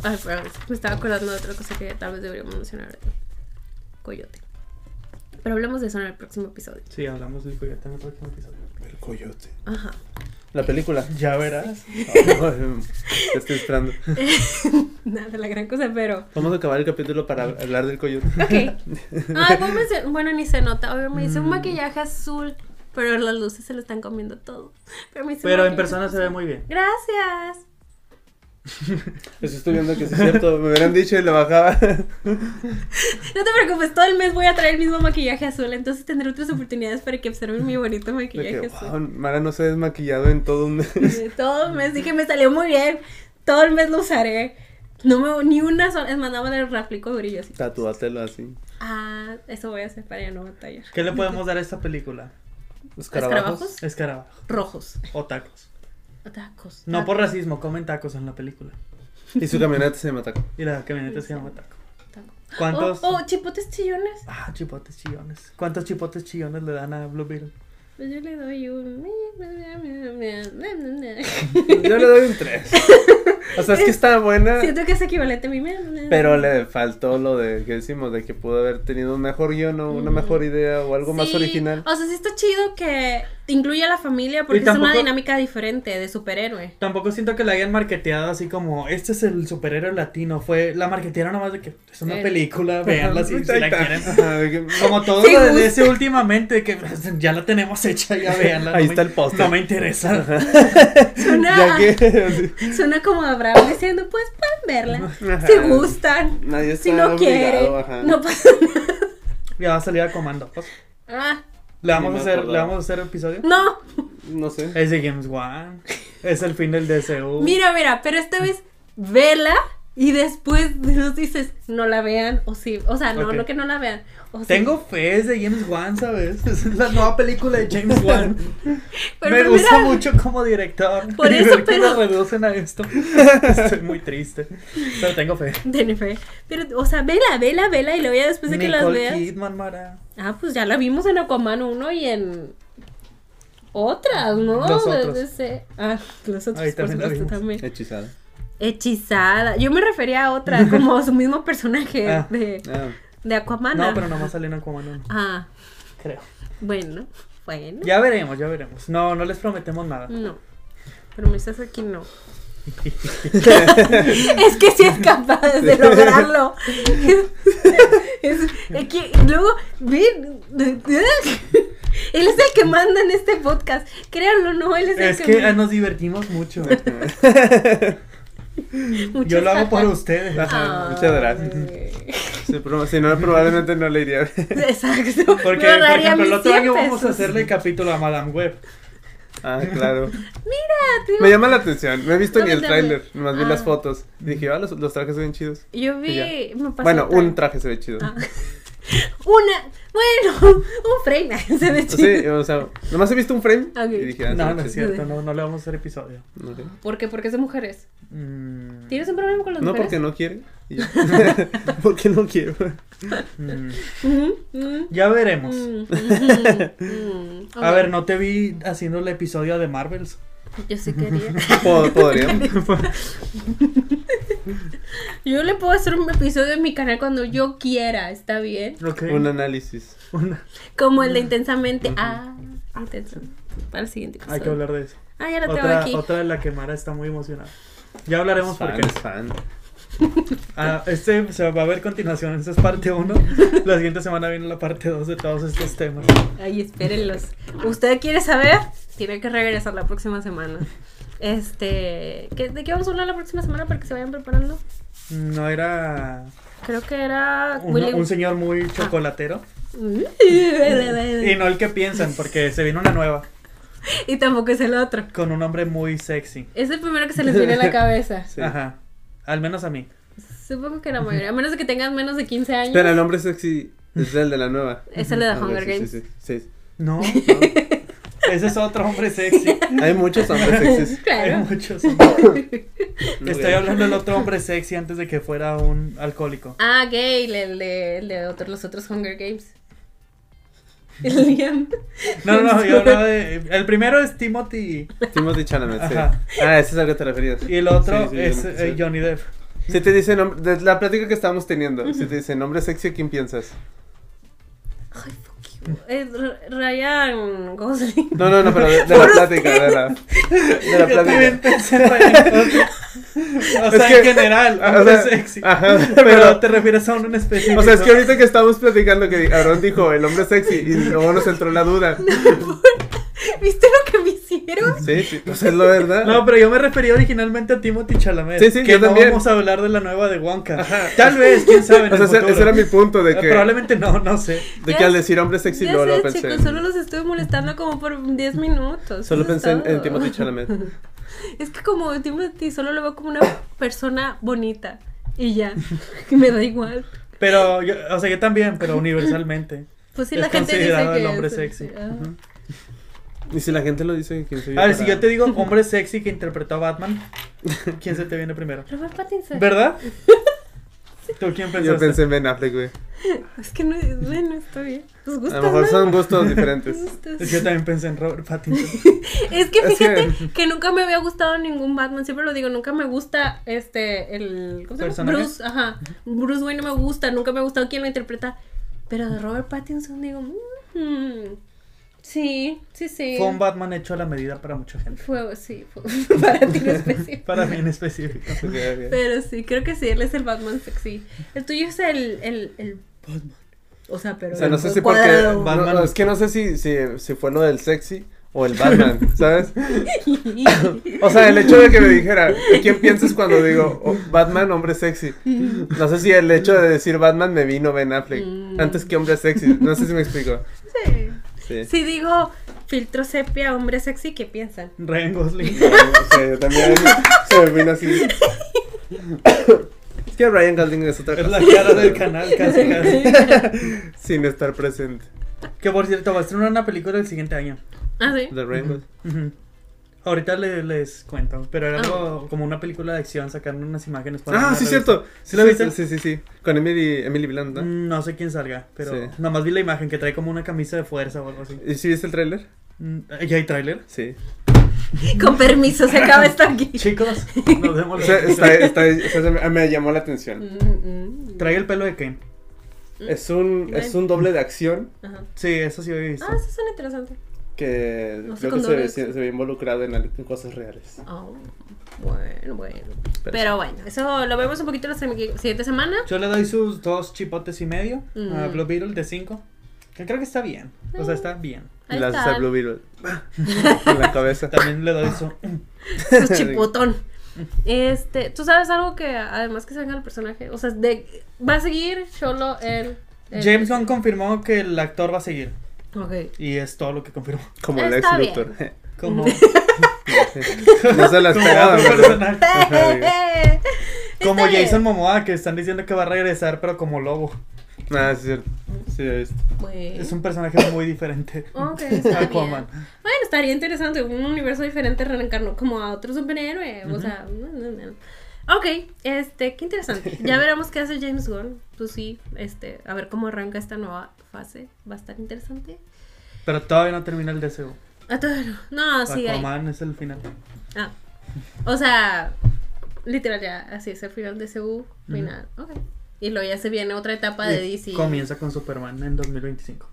Ay, pero me estaba acordando de otra cosa que tal vez deberíamos mencionar. Coyote. Pero hablemos de eso en el próximo episodio. Sí, hablamos del coyote en el próximo episodio. El coyote. Ajá. La película. Ya verás. Te estoy esperando. Nada, la gran cosa, pero... Vamos a acabar el capítulo para hablar del coyote. Ok. Ah, bueno, ni se nota. Obvio, me hice un maquillaje azul, pero las luces se lo están comiendo todo. Pero en persona se ve muy bien. Gracias. Eso estoy viendo que sí es cierto. Me hubieran dicho y le bajaba. No te preocupes, todo el mes voy a traer el mismo maquillaje azul, entonces tendré otras oportunidades para que observen mi bonito maquillaje azul. Wow, Mara no se ha desmaquillado en todo un mes. Todo el mes, dije, me salió muy bien. Todo el mes lo usaré. No me ni una sola, es más, nada más le replico brillo así. Tatúatelo así. Ah, eso voy a hacer para ya no batallar. ¿Qué le podemos dar a esta película? ¿Escarabajos? Escarabajo. Rojos. O tacos. Tacos. No por racismo, comen tacos en la película. Y su camioneta se llama Taco. Y la camioneta se llama taco. Taco. ¿Cuántos? Chipotes chillones. Ah, chipotes chillones. ¿Cuántos chipotes chillones le dan a Blue Beetle? Pues yo le doy un... Yo le doy un 3. O sea, es que está buena. Siento que es equivalente a mi... Pero le faltó lo de que decimos, de que pudo haber tenido un mejor guión o una mejor idea o algo más original. O sea, sí está chido que incluye a la familia porque tampoco, es una dinámica diferente de superhéroe. Tampoco siento que la hayan marketeado así como, este es el superhéroe latino. La marketearon nomás de que es una película, véanla si la quieren. Como todo Sí, lo de ese últimamente, que ya la tenemos hecha, ya véanla. Ahí está el póster. No me interesa. Suena como Abraham diciendo, pues pueden verla. Ajá. Si gustan. Nadie está Si no obligado, quiere. ajá. No pasa nada. Ya va a salir a comando. Ah, ¿Le Ni me acordaba. vamos a hacer episodio? no. No sé. Es de James Wan. Es el fin del DCU. Mira, pero esta vez vela y después nos dices, no la vean o sí. O sea, no, Ok. no que no la vean. O sí. Tengo fe, es de James Wan, ¿sabes? Es la nueva película de James Wan. Pero Me mira, gusta mucho como director. Por Y eso, ver que pero- lo reducen a esto. Estoy muy triste. Pero tengo fe. Tiene fe. Pero, o sea, vela y luego ya después de que las Nicole veas. Kidman, Mara. Ah, pues ya la vimos en Aquaman 1 y en otras, ¿no? Los otros. Los otros, Ahí por también la supuesto, vimos. también. Hechizada. Hechizada. Yo me refería a otra, como a su mismo personaje Ah. Ah, de Aquaman. No, pero nomás salió en Aquaman 1, Ah, creo. bueno. Ya veremos. No les prometemos nada. No. Pero me estás aquí, no. Es que sí es capaz de lograrlo. Es que luego, ven, él es el que manda en este podcast. Créanlo, no, él es el Es que nos divertimos mucho. Muchos Yo lo hago por hashtags. ustedes. Ajá, muchas gracias. Ay. Si no, probablemente no le iría. Exacto. Porque, Me por ahorraría ejemplo, el mis otro 100 año vamos a pesos. hacerle el capítulo a Madame Web. Ah, claro. Mira, Me llama la atención. No he visto ni el Coméntame. tráiler. Nomás vi Ah. las fotos. Y dije, los trajes se ven chidos. yo vi. Y Me pasó Bueno, otra. un traje se ve chido. Ah. Un frame. Se ve chido. Sí, o sea, nomás he visto un frame. Ok. Y dije, No, se ve no es chido. cierto. No le vamos a hacer episodio. Ok. ¿Por qué? Porque es de mujeres. Mm, ¿Tienes un problema con las No, mujeres? porque no quiere. Y ya. Porque no quiero. mm. Ujú, ujú. Ya veremos. Ok. A ver, no te vi haciendo el episodio de Marvels. Yo sí quería. Podríamos. Yo le puedo hacer un episodio en mi canal cuando yo quiera, ¿está bien? Ok. Un análisis. Como el de Intensamente. Intensamente. Para el siguiente episodio. Hay que hablar de eso. Ah, ya lo tengo aquí. Otra de la que Mara está muy emocionada. Ya hablaremos por Fan, qué. es fan. Se va a ver continuación. Esta es parte 1. La siguiente semana viene la parte 2 de todos estos temas. Ay, espérenlos. ¿Usted quiere saber? Tiene que regresar la próxima semana. ¿De qué vamos a hablar la próxima semana para que se vayan preparando? No era Creo que era un señor muy chocolatero. Y Y no el que piensan, porque se viene una nueva. Y tampoco es el otro. Con un hombre muy sexy. Es el primero que se les viene a la cabeza. Sí. Ajá. Al menos a mí. Supongo que la mayoría, a menos de que tengas menos de 15 años. Pero el hombre sexy es el de la nueva. Es el de The Ah, Hunger sí, Games. Sí. No. Ese es otro hombre sexy. Hay muchos hombres sexys. Hay Claro. muchos. Ok. Estoy hablando del otro hombre sexy antes de que fuera un alcohólico. Ah, Gale, el de los otros Hunger Games. El Liam. No, yo hablaba de. El primero es Timothy. Timothy Chalamet, sí. Ajá. Ah, ese es al que te referías. Y el otro Sí, es sí. Johnny Depp. Si te dicen, de la plática que estábamos teniendo, si te dicen nombre sexy, ¿a quién piensas? Ay, fuck you. Es Ryan Gosling. No, pero de la plática, de la Yo también plática. pensé en Ryan Gosling. O sea, que- en general, o hombre sea, sexy. ajá, Pero te refieres a uno en específico. O sea, es que ahorita que estábamos platicando que Aaron dijo el hombre sexy y luego nos entró la duda. ¿Viste lo que me hicieron? Sí, pues es la verdad. No, pero yo me refería originalmente a Timothy Chalamet. Sí, que yo no también. vamos a hablar de la nueva de Wonka. Ajá. Tal vez, quién sabe. En O sea, el futuro. ese era mi punto de que, Probablemente no sé. de que al decir hombre sexy Ya luego lo sé, pensé. chicos, solo los estuve molestando como por 10 minutos. Solo eso es pensé en todo. Timothy Chalamet. Es que como Timothy solo lo veo como una persona bonita y ya, que me da igual. Pero, o sea, yo también, pero universalmente. Pues sí, Es la gente dice considerado que el hombre es sexy. ah. Ujú. Y si la gente lo dice, ¿quién soy yo? A ver, si para- yo te digo hombre sexy que interpretó a Batman, ¿quién se te viene primero? Robert Pattinson. ¿Verdad? ¿Tú quién pensaste? Yo pensé en Ben Affleck, güey. Es que no, bueno, está bien. Tus A gustos, lo mejor ¿no? son gustos diferentes. Tus gustos. Yo también pensé en Robert Pattinson. Es que Es fíjate que- que nunca me había gustado ningún Batman, siempre lo digo, nunca me gusta el ¿cómo se llama? ¿Personaje? Bruce, ajá. Bruce Wayne no me gusta, nunca me ha gustado quién lo interpreta, pero de Robert Pattinson digo, sí. Fue un Batman hecho a la medida para mucha gente. Fue para ti en específico. Para mí en específico. Ok, ok. Pero sí, creo que sí, él es el Batman sexy. El tuyo es el Batman. O sea, pero O sea, no el sé si porque... cuadrado. Batman. No, es que no sé si fue lo del sexy o el Batman, ¿sabes? O sea, el hecho de que me dijera, ¿a quién piensas cuando digo oh, Batman, hombre sexy? No sé si el hecho de decir Batman me vino Ben Affleck antes que hombre sexy. No sé si me explico. Sí. Sí. Si digo filtro sepia, hombre sexy, ¿qué piensan? Ryan Gosling. O sea, yo también se me vino así. Es que Ryan Gosling es otra Es la cosa. cara del canal, casi. Sin estar presente. Que por cierto, va a estrenar una película el siguiente año. Ah, sí. De Ryan Gosling. Ujú. Ahorita les cuento, pero era Ah. algo como una película de acción, sacando unas imágenes Ah, una sí, revista. cierto. ¿Sí la viste? Sí. Con Emily Blunt, ¿no? No sé quién salga, pero Sí. nomás vi la imagen que trae como una camisa de fuerza o algo así. ¿Y si viste el tráiler? ¿Ya hay tráiler? Sí. Con permiso, se acaba esto aquí. Chicos, nos vemos. O sea, me llamó la atención. Trae el pelo de Ken. Es un doble de acción Ajá. Sí, eso sí había visto. Ah, eso suena interesante. que No sé creo que con dobles. se ve involucrado en cosas reales. Oh, bueno. Pero bueno, eso lo vemos un poquito la siguiente semana. Yo le doy sus 2 chipotes y medio a Mm. Blue Beetle de 5. Que creo que está bien. O sea, está bien. Ahí Y las está. hace Blue Beetle en la cabeza. También le doy su. Su chipotón. ¿Tú sabes algo que además que se venga el personaje? O sea, va a seguir solo el James Gunn confirmó que el actor va a seguir. Ok. Y es todo lo que confirmó. Como el ex Está bien. Luthor. Como, No se la como esperaban, otro ¿verdad? personaje. Como Está bien. Jason Momoa, que están diciendo que va a regresar, pero como lobo. Ah, sí, es cierto. Sí, he visto. Bueno. Es un personaje muy diferente. Ok, está bien. Aquaman. Bueno, estaría interesante. Un universo diferente reencarnó como a otro superhéroe. O sea, Ok, qué interesante. Ya veremos qué hace James Gunn. Pues sí, a ver cómo arranca esta nueva fase. Va a estar interesante. Pero todavía no termina el DCU. Ah, todavía no. No, sí, hay. Aquaman es el final. Ah. O sea, literal ya, así es el final de CU, final. Ok. Y luego ya se viene otra etapa de DC. Comienza con Superman en 2025.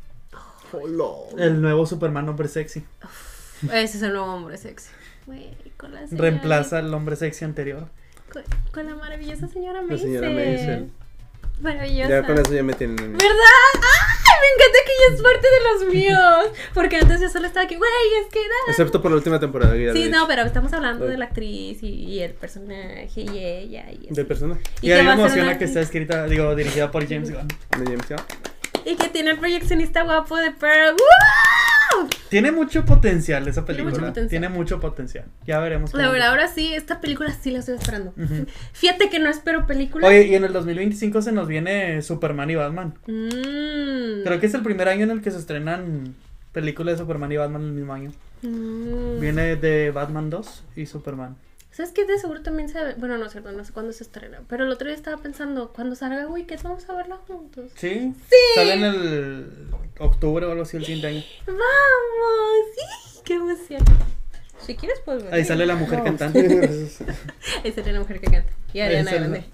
El nuevo Superman hombre sexy. Ese es el nuevo hombre sexy. Güey, con la señora- Reemplaza al hombre sexy anterior. con la maravillosa señora La Maisel. señora Maisel. Maravillosa. Ya con eso ya me tienen en mí. ¿Verdad? ¡Ay! Me encanta que ella es parte de los míos. Porque antes yo solo estaba aquí, güey, es que era. Excepto por la última temporada. que ya lo Sí, he no, dicho. pero estamos hablando de la actriz y el personaje y ella y eso. Del personaje. Y que a mí me va a ser emociona una- que está escrita, dirigida por James Gunn. De James Gunn. Y que tiene el proyeccionista guapo de Pearl. ¡Wow! Tiene mucho potencial esa Tiene película. mucho potencial. Tiene mucho potencial. Ya veremos. La cómo- verdad, ahora sí, esta película sí la estoy esperando. Ujú. Fíjate que no espero películas. Oye, y en el 2025 se nos viene Superman y Batman. Mm. Creo que es el primer año en el que se estrenan películas de Superman y Batman el mismo año. Mm. Viene de Batman 2 y Superman. ¿Sabes qué? De seguro también se... Bueno, no es cierto, no sé cuándo se estrena. Pero el otro día estaba pensando, cuando salga Wicked, vamos a verla juntos. ¿Sí? Sí. Sale en el octubre o algo así el siguiente año. ¡Vamos! ¡Sí! ¡Qué emoción! Si quieres, puedes ver. Ahí sale la mujer cantante. Ahí sale la mujer que canta. y Ariana Esa es Grande.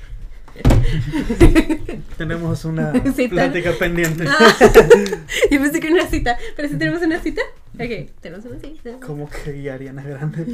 Tenemos una Cita. plática pendiente. Ah, yo pensé que era una cita, pero si tenemos una cita. Ok, tenemos una cita. ¿Cómo que y Ariana Grande?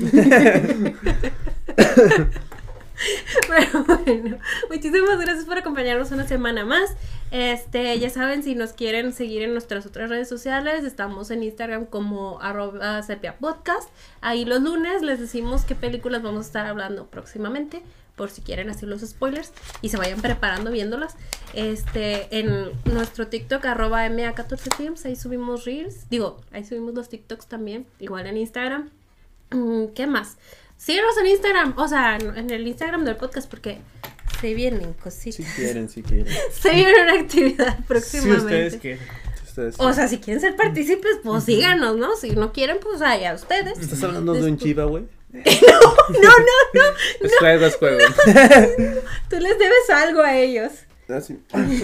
Pero bueno, muchísimas gracias por acompañarnos una semana más. Ya saben, si nos quieren seguir en nuestras otras redes sociales, estamos en Instagram como @sepiapodcast. Ahí los lunes les decimos qué películas vamos a estar hablando próximamente, por si quieren hacer los spoilers y se vayan preparando viéndolas. En nuestro TikTok @MA14films, ahí subimos reels, ahí subimos los TikToks también, igual en Instagram. ¿Qué más? Síguenos en Instagram, o sea, en el Instagram del podcast, porque se vienen cositas. Si quieren. Se viene una actividad próximamente. Si ustedes quieren. O sea, si quieren ser partícipes, pues síganos, ¿no? Si no quieren, pues allá ustedes. ¿Estás hablando de un chiva, güey? No. Es juego. Tú les debes algo a ellos. Ah, sí.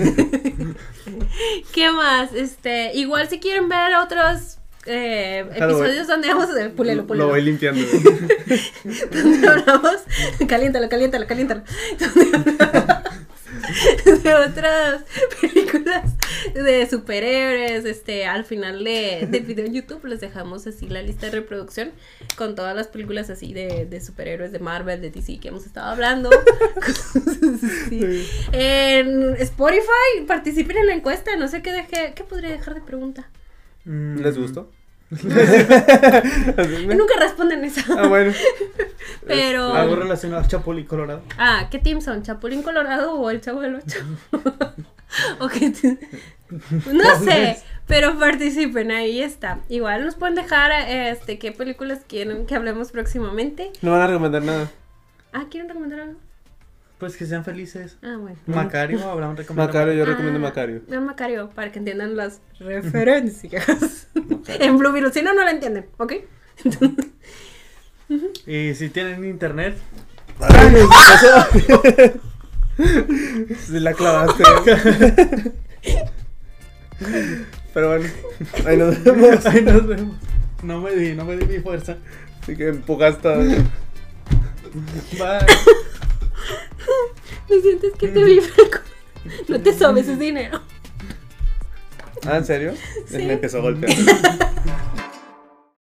¿Qué más? Igual si quieren ver otros episodios donde vamos a pulelo. Lo voy limpiando. Donde hablamos, caliéntalo. Donde hablamos de otras películas de superhéroes. Al final del video en YouTube les dejamos así la lista de reproducción con todas las películas así de superhéroes de Marvel, de DC que hemos estado hablando. Sí. En Spotify participen en la encuesta. No sé qué podría dejar de pregunta. ¿Les gustó? Nunca responden eso. Ah, bueno. Pero Algo relacionado a Chapulín Colorado. ¿qué team son? ¿Chapulín Colorado o el Chavo del Ocho? No sé, pero participen, ahí está. Igual nos pueden dejar qué películas quieren que hablemos próximamente. No van a recomendar nada. ¿Quieren recomendar algo? Pues que sean felices. Bueno. Macario, habrá un recomendado. Macario, yo recomiendo Macario. Vean Macario para que entiendan las referencias. En Blue Virus, si no lo entienden, ¿ok? Y si tienen internet, Si la clavaste. Pero bueno, ahí nos vemos. ahí nos vemos. No me di mi fuerza. Así que empujaste. Bye. ¿Me sientes que te vi? No te sobes, es dinero. ¿En serio? Sí. Me empezó a golpear.